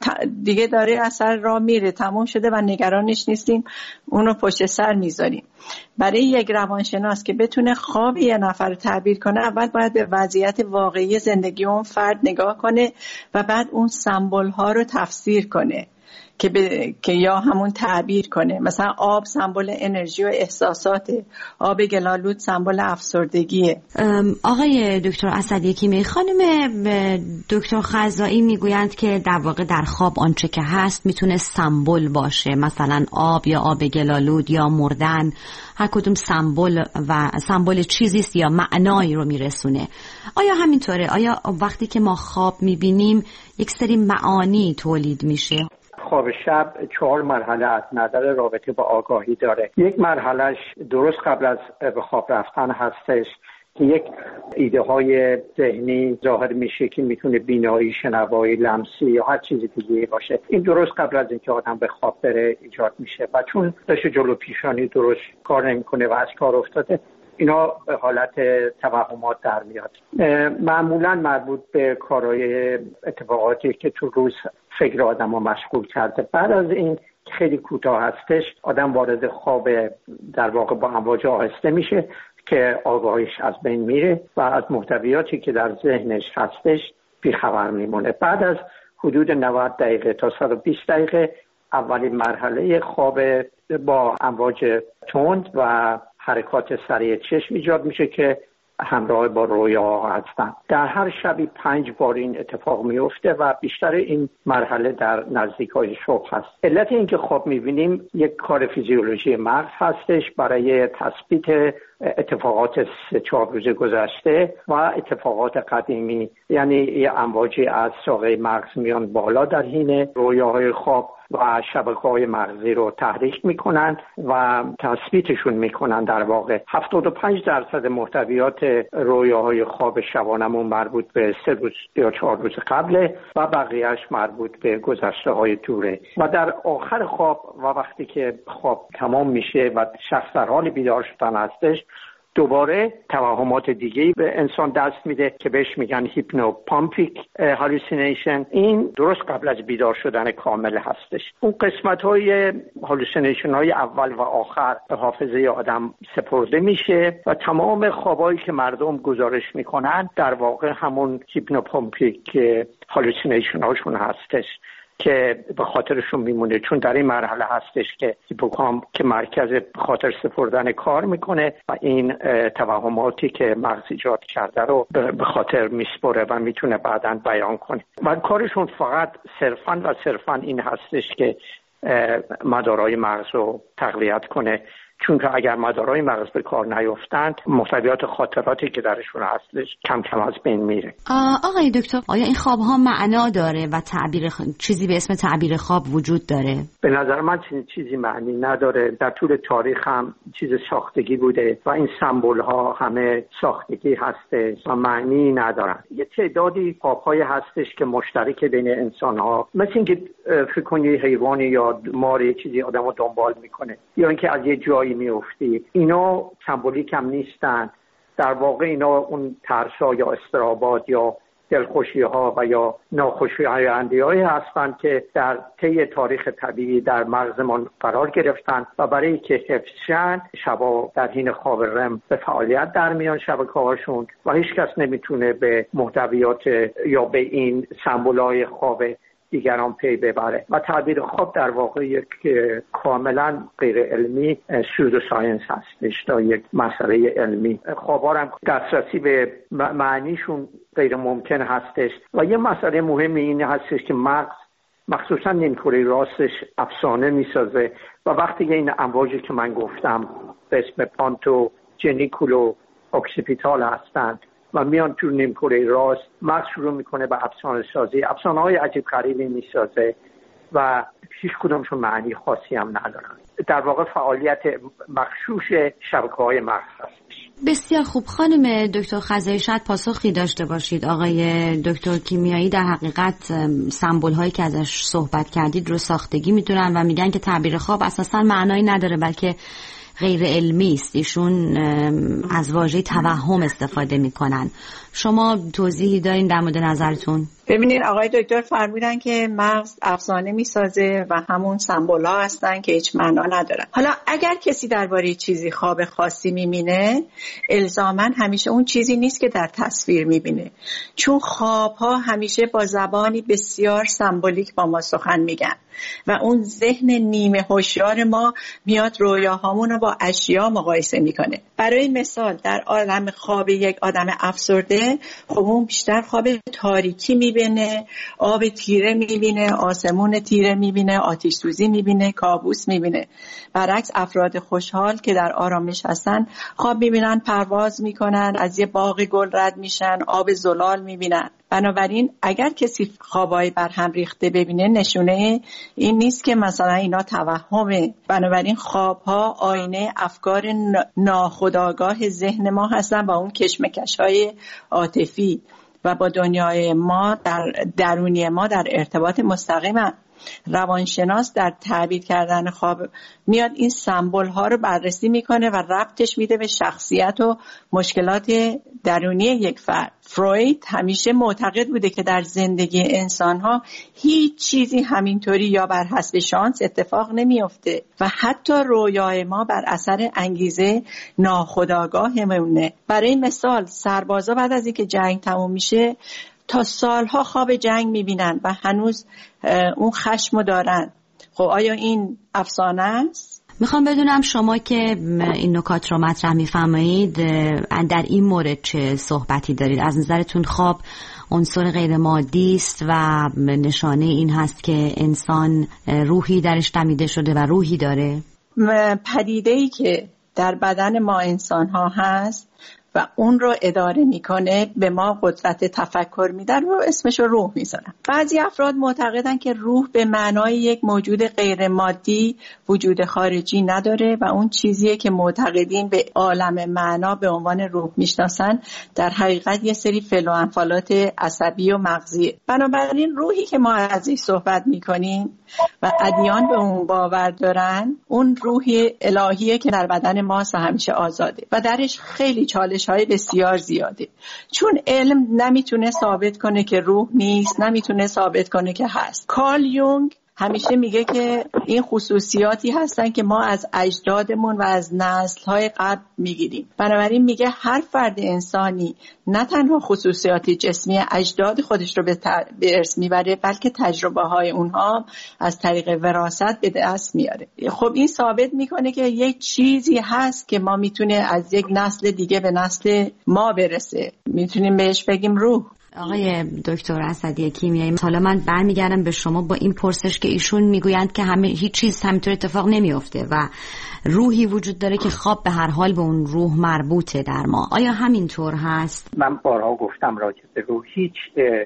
دیگه داره اثر را میره، تموم شده و نگرانش نیستیم، اونو پشت سر میذاریم. برای یک روانشناس که بتونه خواب یه نفر رو تعبیر کنه، اول باید به وضعیت واقعی زندگی اون فرد نگاه کنه و بعد اون سمبل ها رو تفسیر کنه که, ب... که یا همون تعبیر کنه. مثلا آب سمبل انرژی و احساساته، آب گلالود سمبل افسردگیه. آقای دکتر اسدیکی، خانم دکتر خزایی میگویند که در واقع در خواب آنچه که هست میتونه سمبل باشه، مثلا آب یا آب گلالود یا مردن، هر کدوم سمبل و سمبل چیزی است یا معنایی رو میرسونه. آیا همینطوره؟ آیا وقتی که ما خواب میبینیم یک سری معانی تولید میشه؟ خواب شب چهار مرحله از نظر رابطه با آگاهی داره. یک مرحلهش درست قبل از به خواب رفتن هستش که یک ایده های ذهنی ظاهر میشه که میتونه بینایی، شنوایی، لمسی یا هر چیزی دیگه باشه. این درست قبل از اینکه آدم به خواب بره ایجاد میشه و چون دست جلو پیشانی درست کار نمیکنه و از کار افتاده، اینا به حالت توهمات در میاد. معمولا مربوط به کارهای اتفاقاتی که تو روز فکر آدم رو مشغول کرده. بعد از این خیلی کوتاه هستش، آدم وارد خواب در واقع با امواج آهسته میشه که آگاهیش از بین میره و از محتویاتی که در ذهنش هستش بیخبر میمونه. بعد از حدود نود دقیقه تا صد و بیست دقیقه اولین مرحله خواب با امواج تند و حرکات سریع چشم ایجاد میشه که همراه با رویا هستن. در هر شبی پنج بار این اتفاق میفته و بیشتر این مرحله در نزدیکای صبح هست. علت این که خواب میبینیم یک کار فیزیولوژی مغز هستش برای تثبیت اتفاقات سه چهار روز گذشته و اتفاقات قدیمی، یعنی یه امواجی از ساقه مغز میان بالا در حین رویاهای خواب و شبکه‌های مغزی رو تحریک میکنن و تثبیتشون میکنن. در واقع هفتاد و پنج درصد محتویات رویاهای خواب شبانمون مربوط به سه روز یا چهار روز قبله و بقیهش مربوط به گذشته های دوره. و در آخر خواب و وقتی که خواب تمام میشه و شخص در حال بیدار شدن هستش، دوباره توهمات دیگه‌ای به انسان دست میده که بهش میگن هیپنوپامپیک هالوسینیشن. این درست قبل از بیدار شدن کامل هستش. اون قسمت‌های هالوسینیشن های اول و آخر به حافظه آدم سپرده میشه و تمام خوابایی که مردم گزارش میکنن در واقع همون هیپنوپامپیک هالوسینیشن هاشون هستش که به خاطرشون میمونه، چون در این مرحله هستش که هیپوکامپ که مرکز خاطر سپردن کار میکنه و این توهماتی که مغز ایجاد کرده رو به خاطر میسپره و میتونه بعداً بیان کنه. و کارشون فقط صرفاً و صرفاً این هستش که مدارای مغز رو تقویت کنه، چون که اگر مدارای مغز به کار نیفتند محتویات خاطراتی که درشون هستش کم کم از بین میره. آقای دکتر، آیا این خواب ها معنا داره و تعبیر خ... چیزی به اسم تعبیر خواب وجود داره؟ به نظر من چیزی معنی نداره. در طول تاریخ هم چیز ساختگی بوده و این سمبل ها همه ساختگی هسته و معنی ندارن. یه تعدادی خواب های هستش که مشترک بین انسان ها، مثل اینکه فکر کنی حیوانی یا ماری چیزی آدمو دنبال میکنه یا اینکه از یه جایی میفتی، اینا سمبولیک هم نیستن. در واقع اینا اون ترسا یا استرابات یا دلخوشی ها و یا ناخوشی هایی هستند که در طی تاریخ طبیعی در مغزمان قرار گرفتن و برای که حفظ شن شبا در حین خواب رم به فعالیت در میان شبکه هاشون و هیچ کس نمیتونه به محتویات یا به این سمبولای خواب دیگران پی ببره. و تعبیر خواب در واقع یک کاملا غیر علمی سودو ساینس هستش تا یک مسئله علمی. خوابا هم دسترسی به معنیشون غیر ممکن هستش و یه مسئله مهمی این هستش که مغز مخصوصا نیمکره راستش افسانه میسازه و وقتی این امواجی که من گفتم به اسم پانتو جنیکولو اکسیپیتال هستند و میان تو نیمکره راست، مغز شروع میکنه به افسانه سازی، افسانه های عجیب غریبی میسازه و هیچ کدومشون معنی خاصی هم ندارن. در واقع فعالیت مغشوش شبکه های مغز هستش. بسیار خوب. خانم دکتر خزایی، شاید پاسخی داشته باشید. آقای دکتر کیمیایی در حقیقت سمبل هایی که ازش صحبت کردید رو ساختگی میدونن و میگن که تعبیر خواب اساسا معنایی نداره بلکه غیر علمی است. ایشون از واژه توهم استفاده میکنن. شما توضیحی دارین در مورد نظرتون؟ ببینید آقای دکتر فرمودن که مغز افسانه میسازه و همون سمبول ها هستن که هیچ معنا ندارن. حالا اگر کسی درباره چیزی خواب خاصی میبینه، الزاما همیشه اون چیزی نیست که در تصویر میبینه، چون خواب ها همیشه با زبانی بسیار سمبولیک با ما سخن میگن و اون ذهن نیمه هوشیار ما میاد رویاهامون رو با اشیا مقایسه میکنه. برای مثال در عالم خواب یک آدم افسرده، خب اون بیشتر خواب تاریکی میبینه، آب تیره میبینه، آسمون تیره میبینه، آتش سوزی میبینه، کابوس میبینه. برعکس افراد خوشحال که در آرامش هستن خواب میبینن پرواز میکنن، از یه باغ گل رد میشن، آب زلال میبینن. بنابراین اگر کسی خوابای بر هم ریخته ببینه، نشونه این نیست که مثلا اینا توهمه. بنابراین خوابها آینه افکار ناخودآگاه ذهن ما هستن با اون کشمکش‌های عاطفی و با دنیای ما در درونی ما در ارتباط مستقیم. روانشناس در تعبیر کردن خواب میاد این سمبل ها رو بررسی میکنه و ربطش میده به شخصیت و مشکلات درونی یک فرد. فروید همیشه معتقد بوده که در زندگی انسان ها هیچ چیزی همینطوری یا بر حسب شانس اتفاق نمیفته و حتی رویای ما بر اثر انگیزه ناخودآگاهمونه. برای مثال سربازا بعد از اینکه جنگ تموم میشه تا سالها خواب جنگ میبینن و هنوز اون خشمو دارن. خب آیا این افسانه است؟ میخوام بدونم شما که این نکات رو مطرح میفرمایید در این مورد چه صحبتی دارید؟ از نظرتون خواب عنصر غیر مادی است و نشانه این هست که انسان روحی درش دمیده شده و روحی داره؟ پدیده‌ای که در بدن ما انسان ها هست و اون رو اداره میکنه به ما قدرت تفکر میده و اسمش رو روح میذارن. بعضی افراد معتقدن که روح به معنای یک موجود غیر مادی وجود خارجی نداره و اون چیزیه که معتقدین به عالم معنا به عنوان روح میشناسن در حقیقت یه سری فعل و انفعالات عصبی و مغزیه. بنابراین روحی که ما ازش صحبت میکنیم و ادیان به اون باور دارن، اون روحی الهیه که در بدن ما همیشه آزاده و درش خیلی چالش های بسیار زیاده، چون علم نمیتونه ثابت کنه که روح نیست، نمیتونه ثابت کنه که هست. کارل یونگ همیشه میگه که این خصوصیاتی هستن که ما از اجدادمون و از نسل‌های قبل میگیریم. بنابراین میگه هر فرد انسانی نه تنها خصوصیات جسمی اجداد خودش رو به ارث میبره، بلکه تجربه‌های اونها از طریق وراثت به دست میاره. خب این ثابت میکنه که یک چیزی هست که ما میتونه از یک نسل دیگه به نسل ما برسه، میتونیم بهش بگیم روح. آقای دکتر اسدی کیمیایی، حالا من برمیگردم به شما با این پرسش که ایشون میگویند که همه هیچ چیز همینطور اتفاق نمیفته و روحی وجود داره که خواب به هر حال به اون روح مربوطه در ما. آیا همینطور هست؟ من بارها گفتم راجع به روح هیچ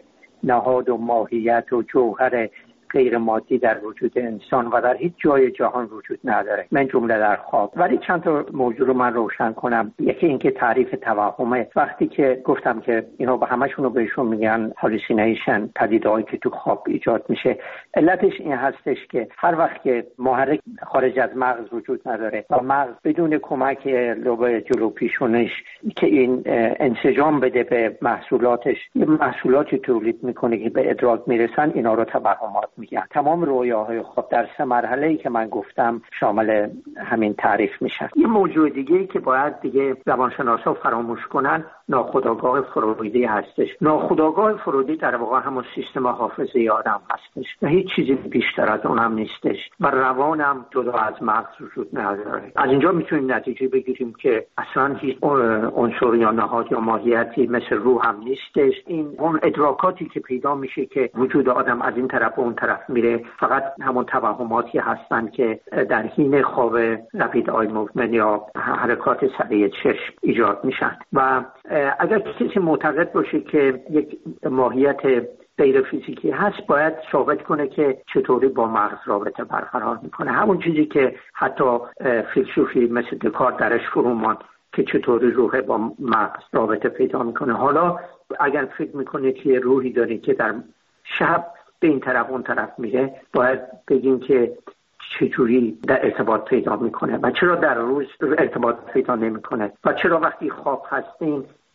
نهاد و ماهیت و جوهر غیر مادی در وجود انسان و در هیچ جای جهان وجود نداره، من جمله در خواب. ولی چند تا موضوع رو من روشن کنم. یکی اینکه تعریف توهمه. وقتی که گفتم که اینا به همشون رو بهشون میگن هالوسینیشن، پدیده‌ای که تو خواب ایجاد میشه، علتش این هستش که هر وقت که محرک خارج از مغز وجود نداره و مغز بدون کمک لوب جلو پیشونش که این انسجام بده به محصولاتش، محصولاتی تولید میکنه که به ادراک میرسن، اینا رو توهمات میگن. تمام رویاهای خواب در سه مرحله‌ای که من گفتم شامل همین تعریف میشن. یه موضوع دیگه‌ای که باید دیگه روانشناسا فراموش کنن ناخودآگاه فرویدی هستش. ناخودآگاه فرویدی در واقع همون سیستم حافظه آدم هستش و هیچ چیزی بیشتر از اون هم نیستش و روانم جدا از مغز وجود نداره. از اینجا میتونیم نتیجه بگیریم که اصلا هیچ عنصر یا نهاد یا ماهیتی مثل روح هم نیستش. این اون ادراکاتی که پیدا میشه که وجود آدم از این طرف و اون طرف میره، فقط همون توهماتی هستن که در حین خواب رپید آی موومنت یا حرکات سریع چشم ایجاد میشن. و اگر کسی معتقد باشه که یک ماهیت غیر فیزیکی هست، باید ثابت کنه که چطوری با مغز رابطه برقرار میکنه. همون چیزی که حتی فیلسوفی مثل دکارت درش فرو ماند که چطوری روح با مغز رابطه پیدا میکنه. حالا اگر فکر میکنه که روحی داره که در شب به این طرف اون طرف میره، باید بگیم که چجوری در ارتباط پیدا میکنه و چرا در روز ارتباط پیدا نمیکنه و چرا وقتی خواب هستیم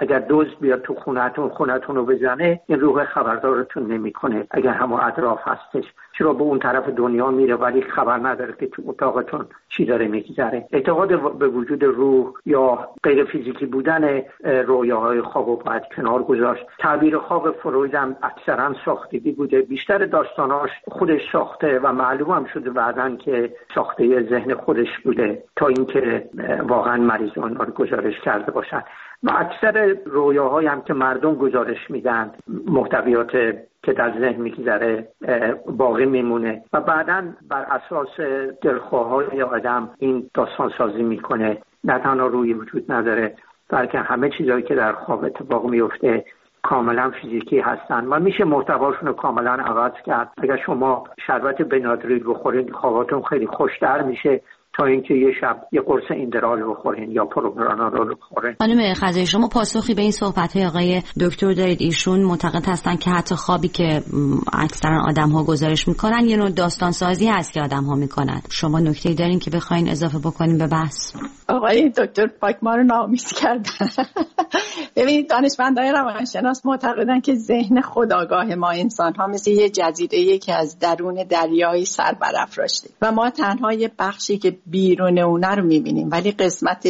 اگر دزد بیاد تو خونتون خونتون رو بزنه، این روح خبردارتون نمیکنه اگر همون اطراف هستش. چرا به اون طرف دنیا میره ولی خبر نداره که تو اتاقتون چی داره میگذره. اعتقاد به وجود روح یا غیر فیزیکی بودن رویاهای خواب رو باید کنار گذاشت. تعبیر خواب فروید هم اکثرا ساختگی بوده، بیشتر داستاناش خودش ساخته و معلوم هم شده بعدن که ساخته ذهن خودش بوده تا اینکه واقعا مریضان رو گزارش کرده باشن. و اکثر رویاهایی هم که مردم گزارش میدن محتویات که در ذهن میگذره باقی میمونه و بعداً بر اساس دلخواه‌های آدم این داستان سازی میکنه. نه تنها روی وجود نداره بلکه همه چیزایی که در خواب اتفاق میفته کاملا فیزیکی هستن و میشه محتواشون رو کاملا عوض کرد. اگر شما شربت بنادریل بخورید خواباتون خیلی خوشتر میشه تا اینکه یه شب یه قرص ایندرال بخورین یا پروپرانول بخورین. خانم خزایی، شما پاسخی به این صحبت‌های آقای دکتر دارید؟ ایشون معتقد هستن که حتی خوابی که اکثرا آدم‌ها گزارش میکنن یه نوع داستان سازی هست که آدم‌ها میکنن. شما نکته‌ای دارین که بخواین اضافه بکنین به بحث؟ آقای دکتر پاک ما رو ناامید کردن. ببینید دانشمندان روانشناس معتقدن که ذهن خودآگاه ما انسان‌ها مثل یه جزیره‌ای که از درون دریایی سر برافراشته و ما تنها یه بخشی که بیرون اونه رو میبینیم، ولی قسمت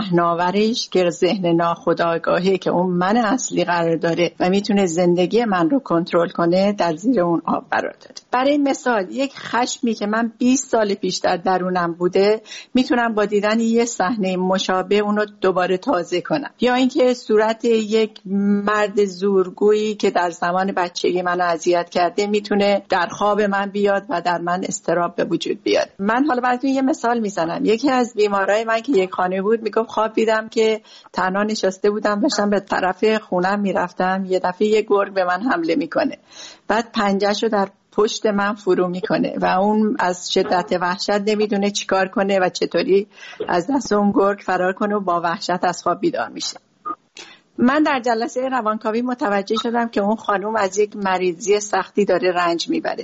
پهناورش که ذهن ناخودآگاهی که اون من اصلی قرار داره و میتونه زندگی من رو کنترل کنه در زیر اون آب قرار داره. برای مثال یک خشمی که من بیست سال پیش در درونم بوده میتونم با دیدن یه صحنه مشابه اونو دوباره تازه کنم، یا اینکه صورت یک مرد زورگویی که در زمان بچگی من اذیت کرده میتونه در خواب من بیاد و در من اضطراب به وجود بیاد. من حالا براتون یه مثال میزنم. یکی از بیمارای من که یک خانه بود میگفت خواب دیدم که تنها نشسته بودم داشتم به طرف خونم میرفتم، یه دفعه یه گرگ به من حمله میکنه، بعد پنجه‌شو در پشت من فرو میکنه و اون از شدت وحشت نمیدونه چیکار کنه و چطوری از دست اون گرگ فرار کنه و با وحشت از خواب بیدار میشه. من در جلسه روانکاوی متوجه شدم که اون خانم از یک مریضی سختی داره رنج میبره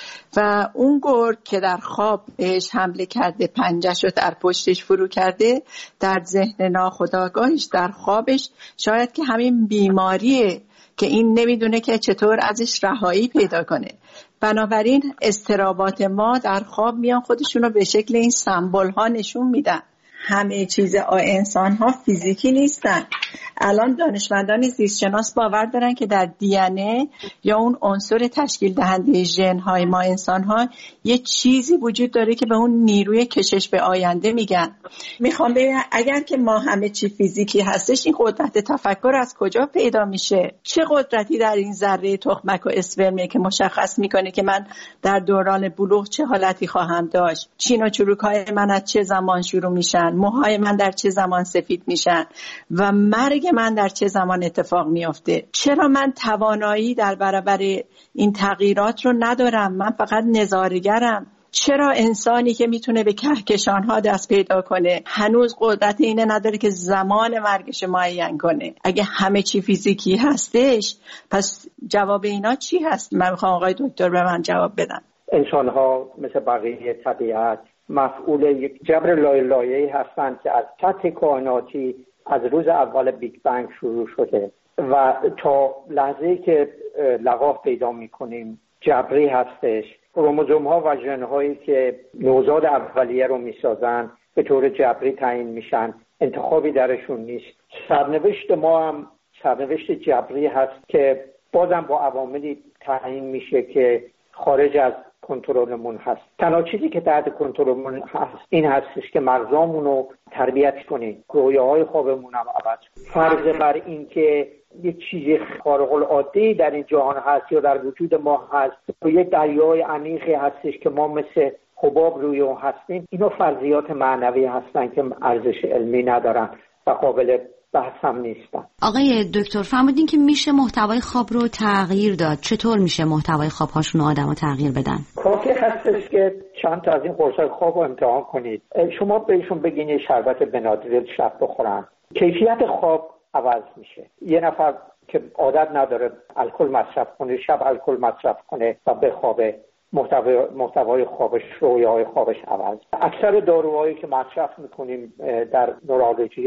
و اون گرگ که در خواب بهش حمله کرده، پنجه‌شو در پشتش فرو کرده، در ذهن ناخودآگاهش در خوابش شاید که همین بیماریه که این نمیدونه که چطور ازش رهایی پیدا کنه. بنابراین اضطرابات ما در خواب میان خودشونو به شکل این سمبل ها نشون میدن. همه چیز انسان ها فیزیکی نیستن. الان دانشمندان زیستشناس باور دارن که در دی ان ای یا اون عنصر تشکیل دهنده ژن های ما انسان ها یه چیزی وجود داره که به اون نیروی کشش به آینده میگن. میخوام ببینم اگر که ما همه چی فیزیکی هستش، این قدرت تفکر از کجا پیدا میشه؟ چه قدرتی در این ذره تخمک و اسپرمیه که مشخص میکنه که من در دوران بلوغ چه حالتی خواهم داشت؟ چین و چروک های من از چه زمان شروع میشن؟ موهای من در چه زمان سفید میشن و مرگ من در چه زمان اتفاق میافته؟ چرا من توانایی در برابر این تغییرات رو ندارم؟ من فقط نظاره‌گرم. چرا انسانی که میتونه به کهکشان‌ها دست پیدا کنه هنوز قدرت اینه نداره که زمان مرگش معین کنه؟ اگه همه چی فیزیکی هستش، پس جواب اینا چی هست؟ من میخوام آقای دکتر به من جواب بدن. انسان‌ها مثل بقیه طبیعت مسئول یک جبر لایه لایه‌ای هستند که از سطح کائناتی از روز اول بیگ بنگ شروع شده و تا لحظه‌ای که لقاح پیدا می‌کنیم جبری هستش. کروموزوم‌ها و ژن‌هایی که نوزاد اولیه رو می‌سازن به طور جبری تعیین میشن، انتخابی درشون نیست. سرنوشت ما هم سرنوشت جبری هست که بازم با عواملی تعیین میشه که خارج از کنترلمون هست. تنها چیزی که تحت کنترلمون هست این هستش که مغزامون رو تربیت کنیم، رویاهای خوابمون هم عوض. فرض بر این که یک چیز خارق العاده در این جهان هست یا در وجود ما هست و یک دریای عمیقی هستش که ما مثل حباب روی اون هستیم، اینا فرضیات معنوی هستن که ارزش علمی ندارن و قابل بحث هم نیستن. آقای دکتر فرمودین که میشه محتوای خواب رو تغییر داد. چطور میشه محتوای خواب‌هاشون رو آدمو تغییر بدن؟ کافی هستش که چند تا از این قرص‌های خواب رو امتحان کنید. شما بهشون بگین یه شربت بنادریل شب بخورن، کیفیت خواب عوض میشه. یه نفر که عادت نداره الکل مصرف کنه، شب الکل مصرف کنه و بخوابه، محتوای محتوای خوابش، رویاهای خوابش عوض. اکثر داروهایی که مصرف میکنیم در نورولوژی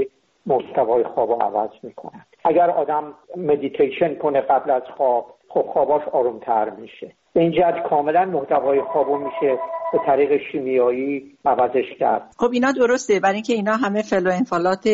محتوای خواب رو عوض میکنن. اگر آدم مدیتیشن کنه قبل از خواب، خب خواباش آرومتر میشه. به این جهت کاملا محتوای خوابو میشه به طریق شیمیایی عوضش کرد. خب اینا درسته، برای اینکه اینا همه فعل و انفعالات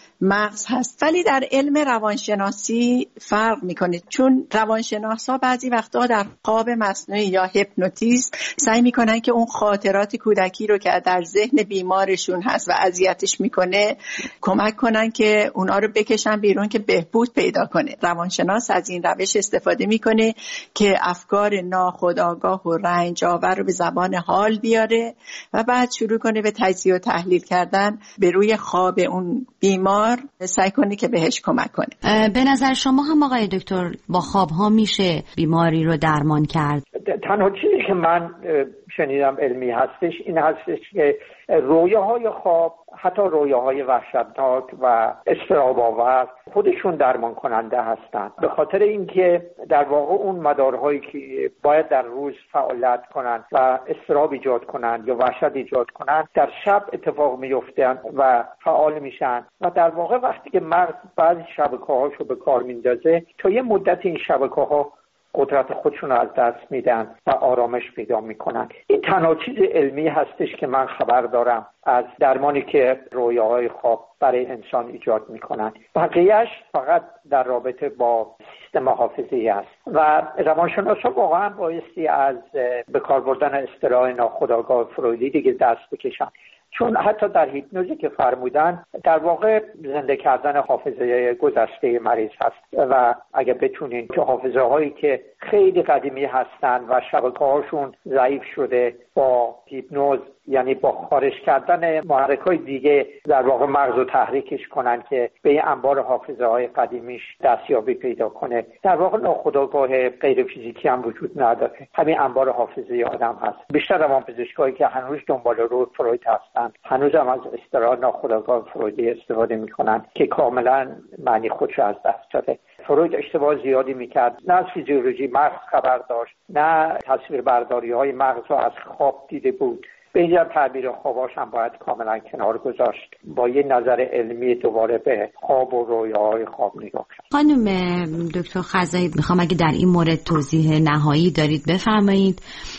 مغز هست، ولی در علم روانشناسی فرق میکنه، چون روانشناسا بعضی وقتا در خواب مصنوعی یا هیپنوتیزم سعی میکنن که اون خاطرات کودکی رو که در ذهن بیمارشون هست و اذیتش میکنه کمک کنن که اونا رو بکشن بیرون که بهبود پیدا کنه. روانشناس از این روش استفاده میکنه که افکار ناخودآگاه و رنج آور رو به زبان حال بیاره و بعد شروع کنه به تجزیه و تحلیل کردن به روی خواب اون بیمار، سعی کنه که بهش کمک کنه. به نظر شما هم آقای دکتر با خواب ها میشه بیماری رو درمان کرد؟ تنها چیزی که من شنیدم علمی هستش این هستش که رویاهای خواب، حتی رویاهای وحشتناک و اضطراب آور، خودشون درمان کننده هستند، به خاطر اینکه در واقع اون مدارهایی که باید در روز فعالیت کنند و اضطراب ایجاد کنند یا وحشت ایجاد کنند در شب اتفاق میفتن و فعال میشن و در واقع وقتی که مغز بعضی شبکه‌هاشو به کار میندازه تا یه مدت این شبکه‌ها قدرت خودشون رو از دست میدن و آرامش پیدا میکنن. این تنها چیز علمی هستش که من خبر دارم از درمانی که رویاهای خواب برای انسان ایجاد میکنن. بقیهش فقط در رابطه با سیستم حافظه‌ای است و روانشناسا واقعا بایستی از به کار بردن اصطلاح ناخودآگاه فرویدی دیگه دست بکشن، چون حتی در هیپنوزی که فرمودن در واقع زنده کردن حافظه گذشته مریض هست و اگه بتونین که حافظه هایی که خیلی قدیمی هستن و شبکه هاشون ضعیف شده با هیپنوز، یعنی با خارج کردن محرک های دیگه در واقع مغز رو تحریکش کنن که به این انبار حافظه های قدیمیش دستیابی پیدا کنه. در واقع ناخودآگاه غیر فیزیکی هم وجود نداره، همین انبار حافظه آدم هست. بیشتر روانپزشکایی که هنوز دنبال رو فروید هستن هنوز هم از اصطلاح ناخودآگاه فرویدی استفاده میکنن که کاملا معنی خودش از دست داده. فروید اشتباه زیادی میکرد، نه از فیزیولوژی مغز خبر داشت، نه تصویر برداری های مغز رو از خواب دیده بود. به اینجا تعبیر خواباش هم باید کاملا کنار گذاشت، با یه نظر علمی دوباره به خواب و رویاهای خواب نگاه کرد. خانم دکتر خزایی، میخوام اگه در این مورد توضیح نهایی دارید بفرمایید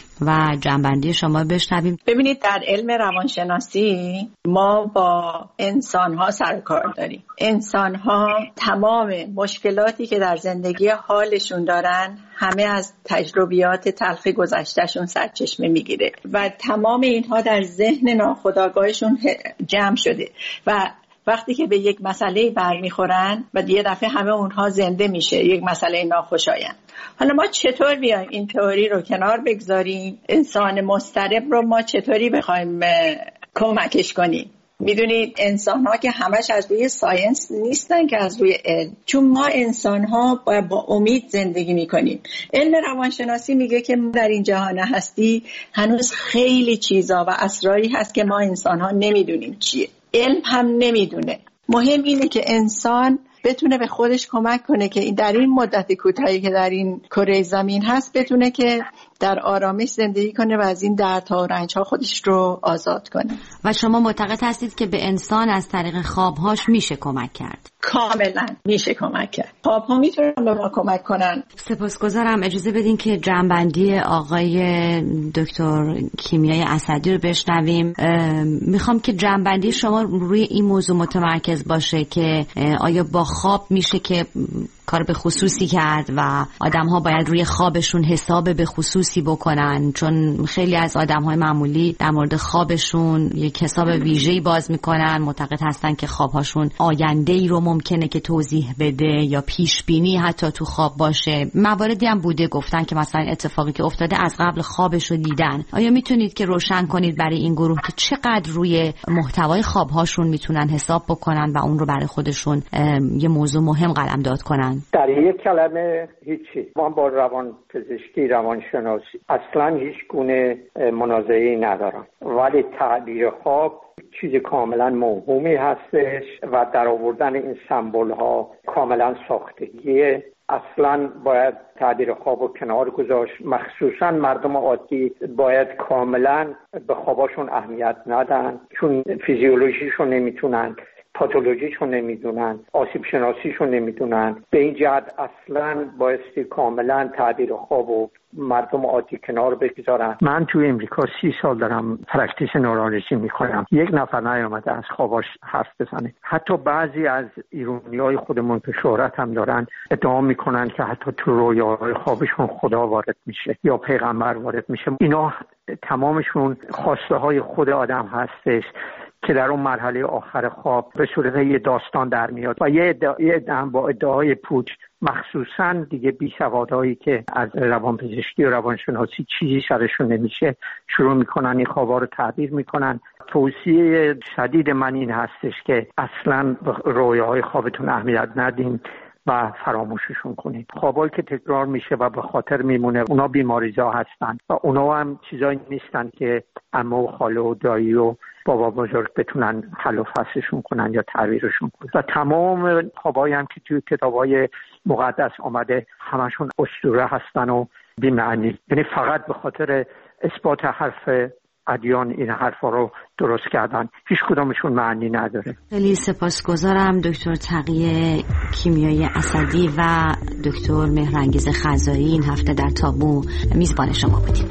و جنبندی شما بشنویم. ببینید در علم روانشناسی ما با انسان‌ها سر کار داریم. انسان‌ها تمام مشکلاتی که در زندگی حالشون دارن همه از تجربیات تلخ گذشتهشون سرچشمه میگیره و تمام اینها در ذهن ناخودآگاهشون جمع شده و وقتی که به یک مسئله برمیخورن و یه دفعه همه اونها زنده میشه، یک مسئله ناخوشایند. حالا ما چطور بیایم این تئوری رو کنار بگذاریم؟ انسان مضطرب رو ما چطوری بخوایم کمکش کنیم؟ میدونید انسان ها که همش از روی ساینس نیستن که از روی علم، چون ما انسان ها باید با امید زندگی میکنیم. علم روانشناسی میگه که در این جهان هستی هنوز خیلی چیزا و اسراری هست که ما انسان ها نمیدونیم چیه، علم هم نمیدونه. مهم اینه که انسان بتونه به خودش کمک کنه که در این مدت کوتاهی که در این کره زمین هست بتونه که در آرامش زندگی کنه و از این دردها و رنجها خودش رو آزاد کنه. و شما معتقد هستید که به انسان از طریق خوابهاش میشه کمک کرد؟ کاملا میشه کمک کرد. خوابها میتونن به ما کمک کنن. سپاسگزارم. اجازه بدین که جنبندی آقای دکتر کیمیای اسدی رو بشنویم. میخوام که جنبندی شما روی این موضوع متمرکز باشه که آیا با خواب میشه که کار به خصوصی کرد و آدم ها باید روی خوابشون حساب به خصوصی بکنن، چون خیلی از آدم های معمولی در مورد خوابشون یک حساب ویژه‌ای باز میکنن، معتقد هستن که خوابهاشون آینده‌ای رو ممکنه که توضیح بده یا پیش بینی حتی تو خواب باشه. مواردی هم بوده گفتن که مثلا اتفاقی که افتاده از قبل خوابش رو دیدن. آیا میتونید که روشن کنید برای این گروه که چقدر روی محتوای خوابهاشون میتونن حساب بکنن و اون رو برای خودشون یه موضوع مهم قلمداد کنن؟ در یک کلمه هیچی. من با روان پزشکی، روانشناسی اصلا هیچ گونه منازعه‌ای ندارم، ولی تعبیر خواب چیز کاملا موهومی هستش و در آوردن این سمبل ها کاملا ساختگیه. اصلا باید تعبیر خواب رو کنار گذاشت. مخصوصا مردم عادی باید کاملا به خواباشون اهمیت ندن، چون فیزیولوژیشون نمیتونن پاتولوژیشون نمیدونن، آسیب شناسیشون نمیدونن. به این جهت اصلا بایستی کاملا تعبیر خواب و مردم عادی کنار بگذارن. من توی امریکا سی سال دارم پرکتیس نورولوژی میکنم، یک نفر نیامده از خواباش حرف بزنه. حتی بعضی از ایرانیای خودمون که شهرت هم دارن ادعا میکنن که حتی تو رویاهای خوابشون خدا وارد میشه یا پیغمبر وارد میشه. اینا تمامشون خواسته های خود آدم هستش که در اون مرحله آخر خواب به صورت یه داستان در میاد و یه ادعا با ادعای پوچ، مخصوصا دیگه بیسوادهایی که از روانپزشکی و روانشناسی چیزی سرشون نمیشه شروع میکنن این خوابا رو تعبیر میکنن. توصیه شدید من این هستش که اصلا رویاهای خوابتون اهمیت ندین و فراموششون کنید. خوابایی که تکرار میشه و به خاطر میمونه اونا بیماریزا هستن و اونا هم چیزایی نیستن که عمه و خاله و دایی و بابا بزرگ بتونن حل و فصلشون کنن یا تعبیرشون کنن. و تمام خوابایی هم که توی کتابای مقدس آمده همشون اسطوره هستن و بی‌معنی، یعنی فقط به خاطر اثبات حرف ادیان این حرفا رو درست کردن، هیچ کدامشون معنی نداره. خیلی سپاسگزارم دکتر تقی کیمیایی اسدی و دکتر مهرانگیز خزایی این هفته در تابو میزبان شما بودیم.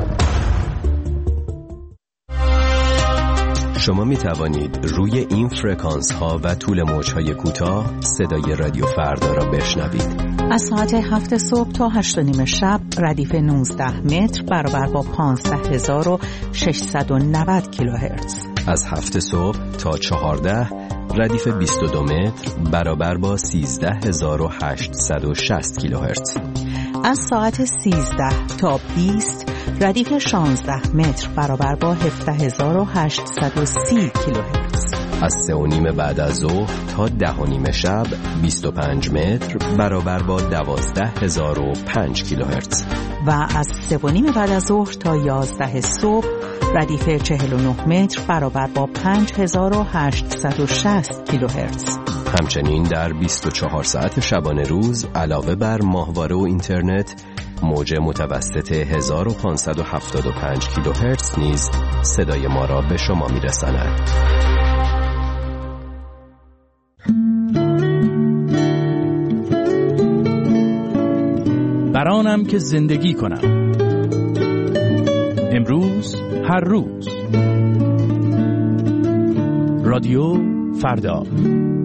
شما می توانید روی این فرکانس ها و طول موج های کوتاه صدای رادیو فردا را بشنوید. از ساعت هفت صبح تا هشت و نیم شب ردیف نوزده متر برابر با پانزده هزار و ششصد و نود کیلوهرتز. از هفت صبح تا چهارده ردیف بیست و دو متر برابر با سیزده هزار و هشتصد و شصت کیلوهرتز. از ساعت سیزده تا بیست ردیف شانزده متر برابر با هفده هزار و هشتصد و سی کیلوهرتز. از سه و نیم بعد از ظهر تا ده و نیم شب بیست و پنج متر برابر با دوازده هزار و پنج کیلوهرتز. و از سه و نیم بعد از ظهر تا یازده صبح ردیف چهل و نه متر برابر با پنج هزار و هشتصد و شصت کیلوهرتز. همچنین در بیست و چهار ساعت شبانه روز علاوه بر ماهواره و اینترنت موج متوسط هزار و پانصد و هفتاد و پنج کیلوهرتز نیز صدای ما را به شما می‌رساند. برانم که زندگی کنم امروز هر روز. رادیو فردا.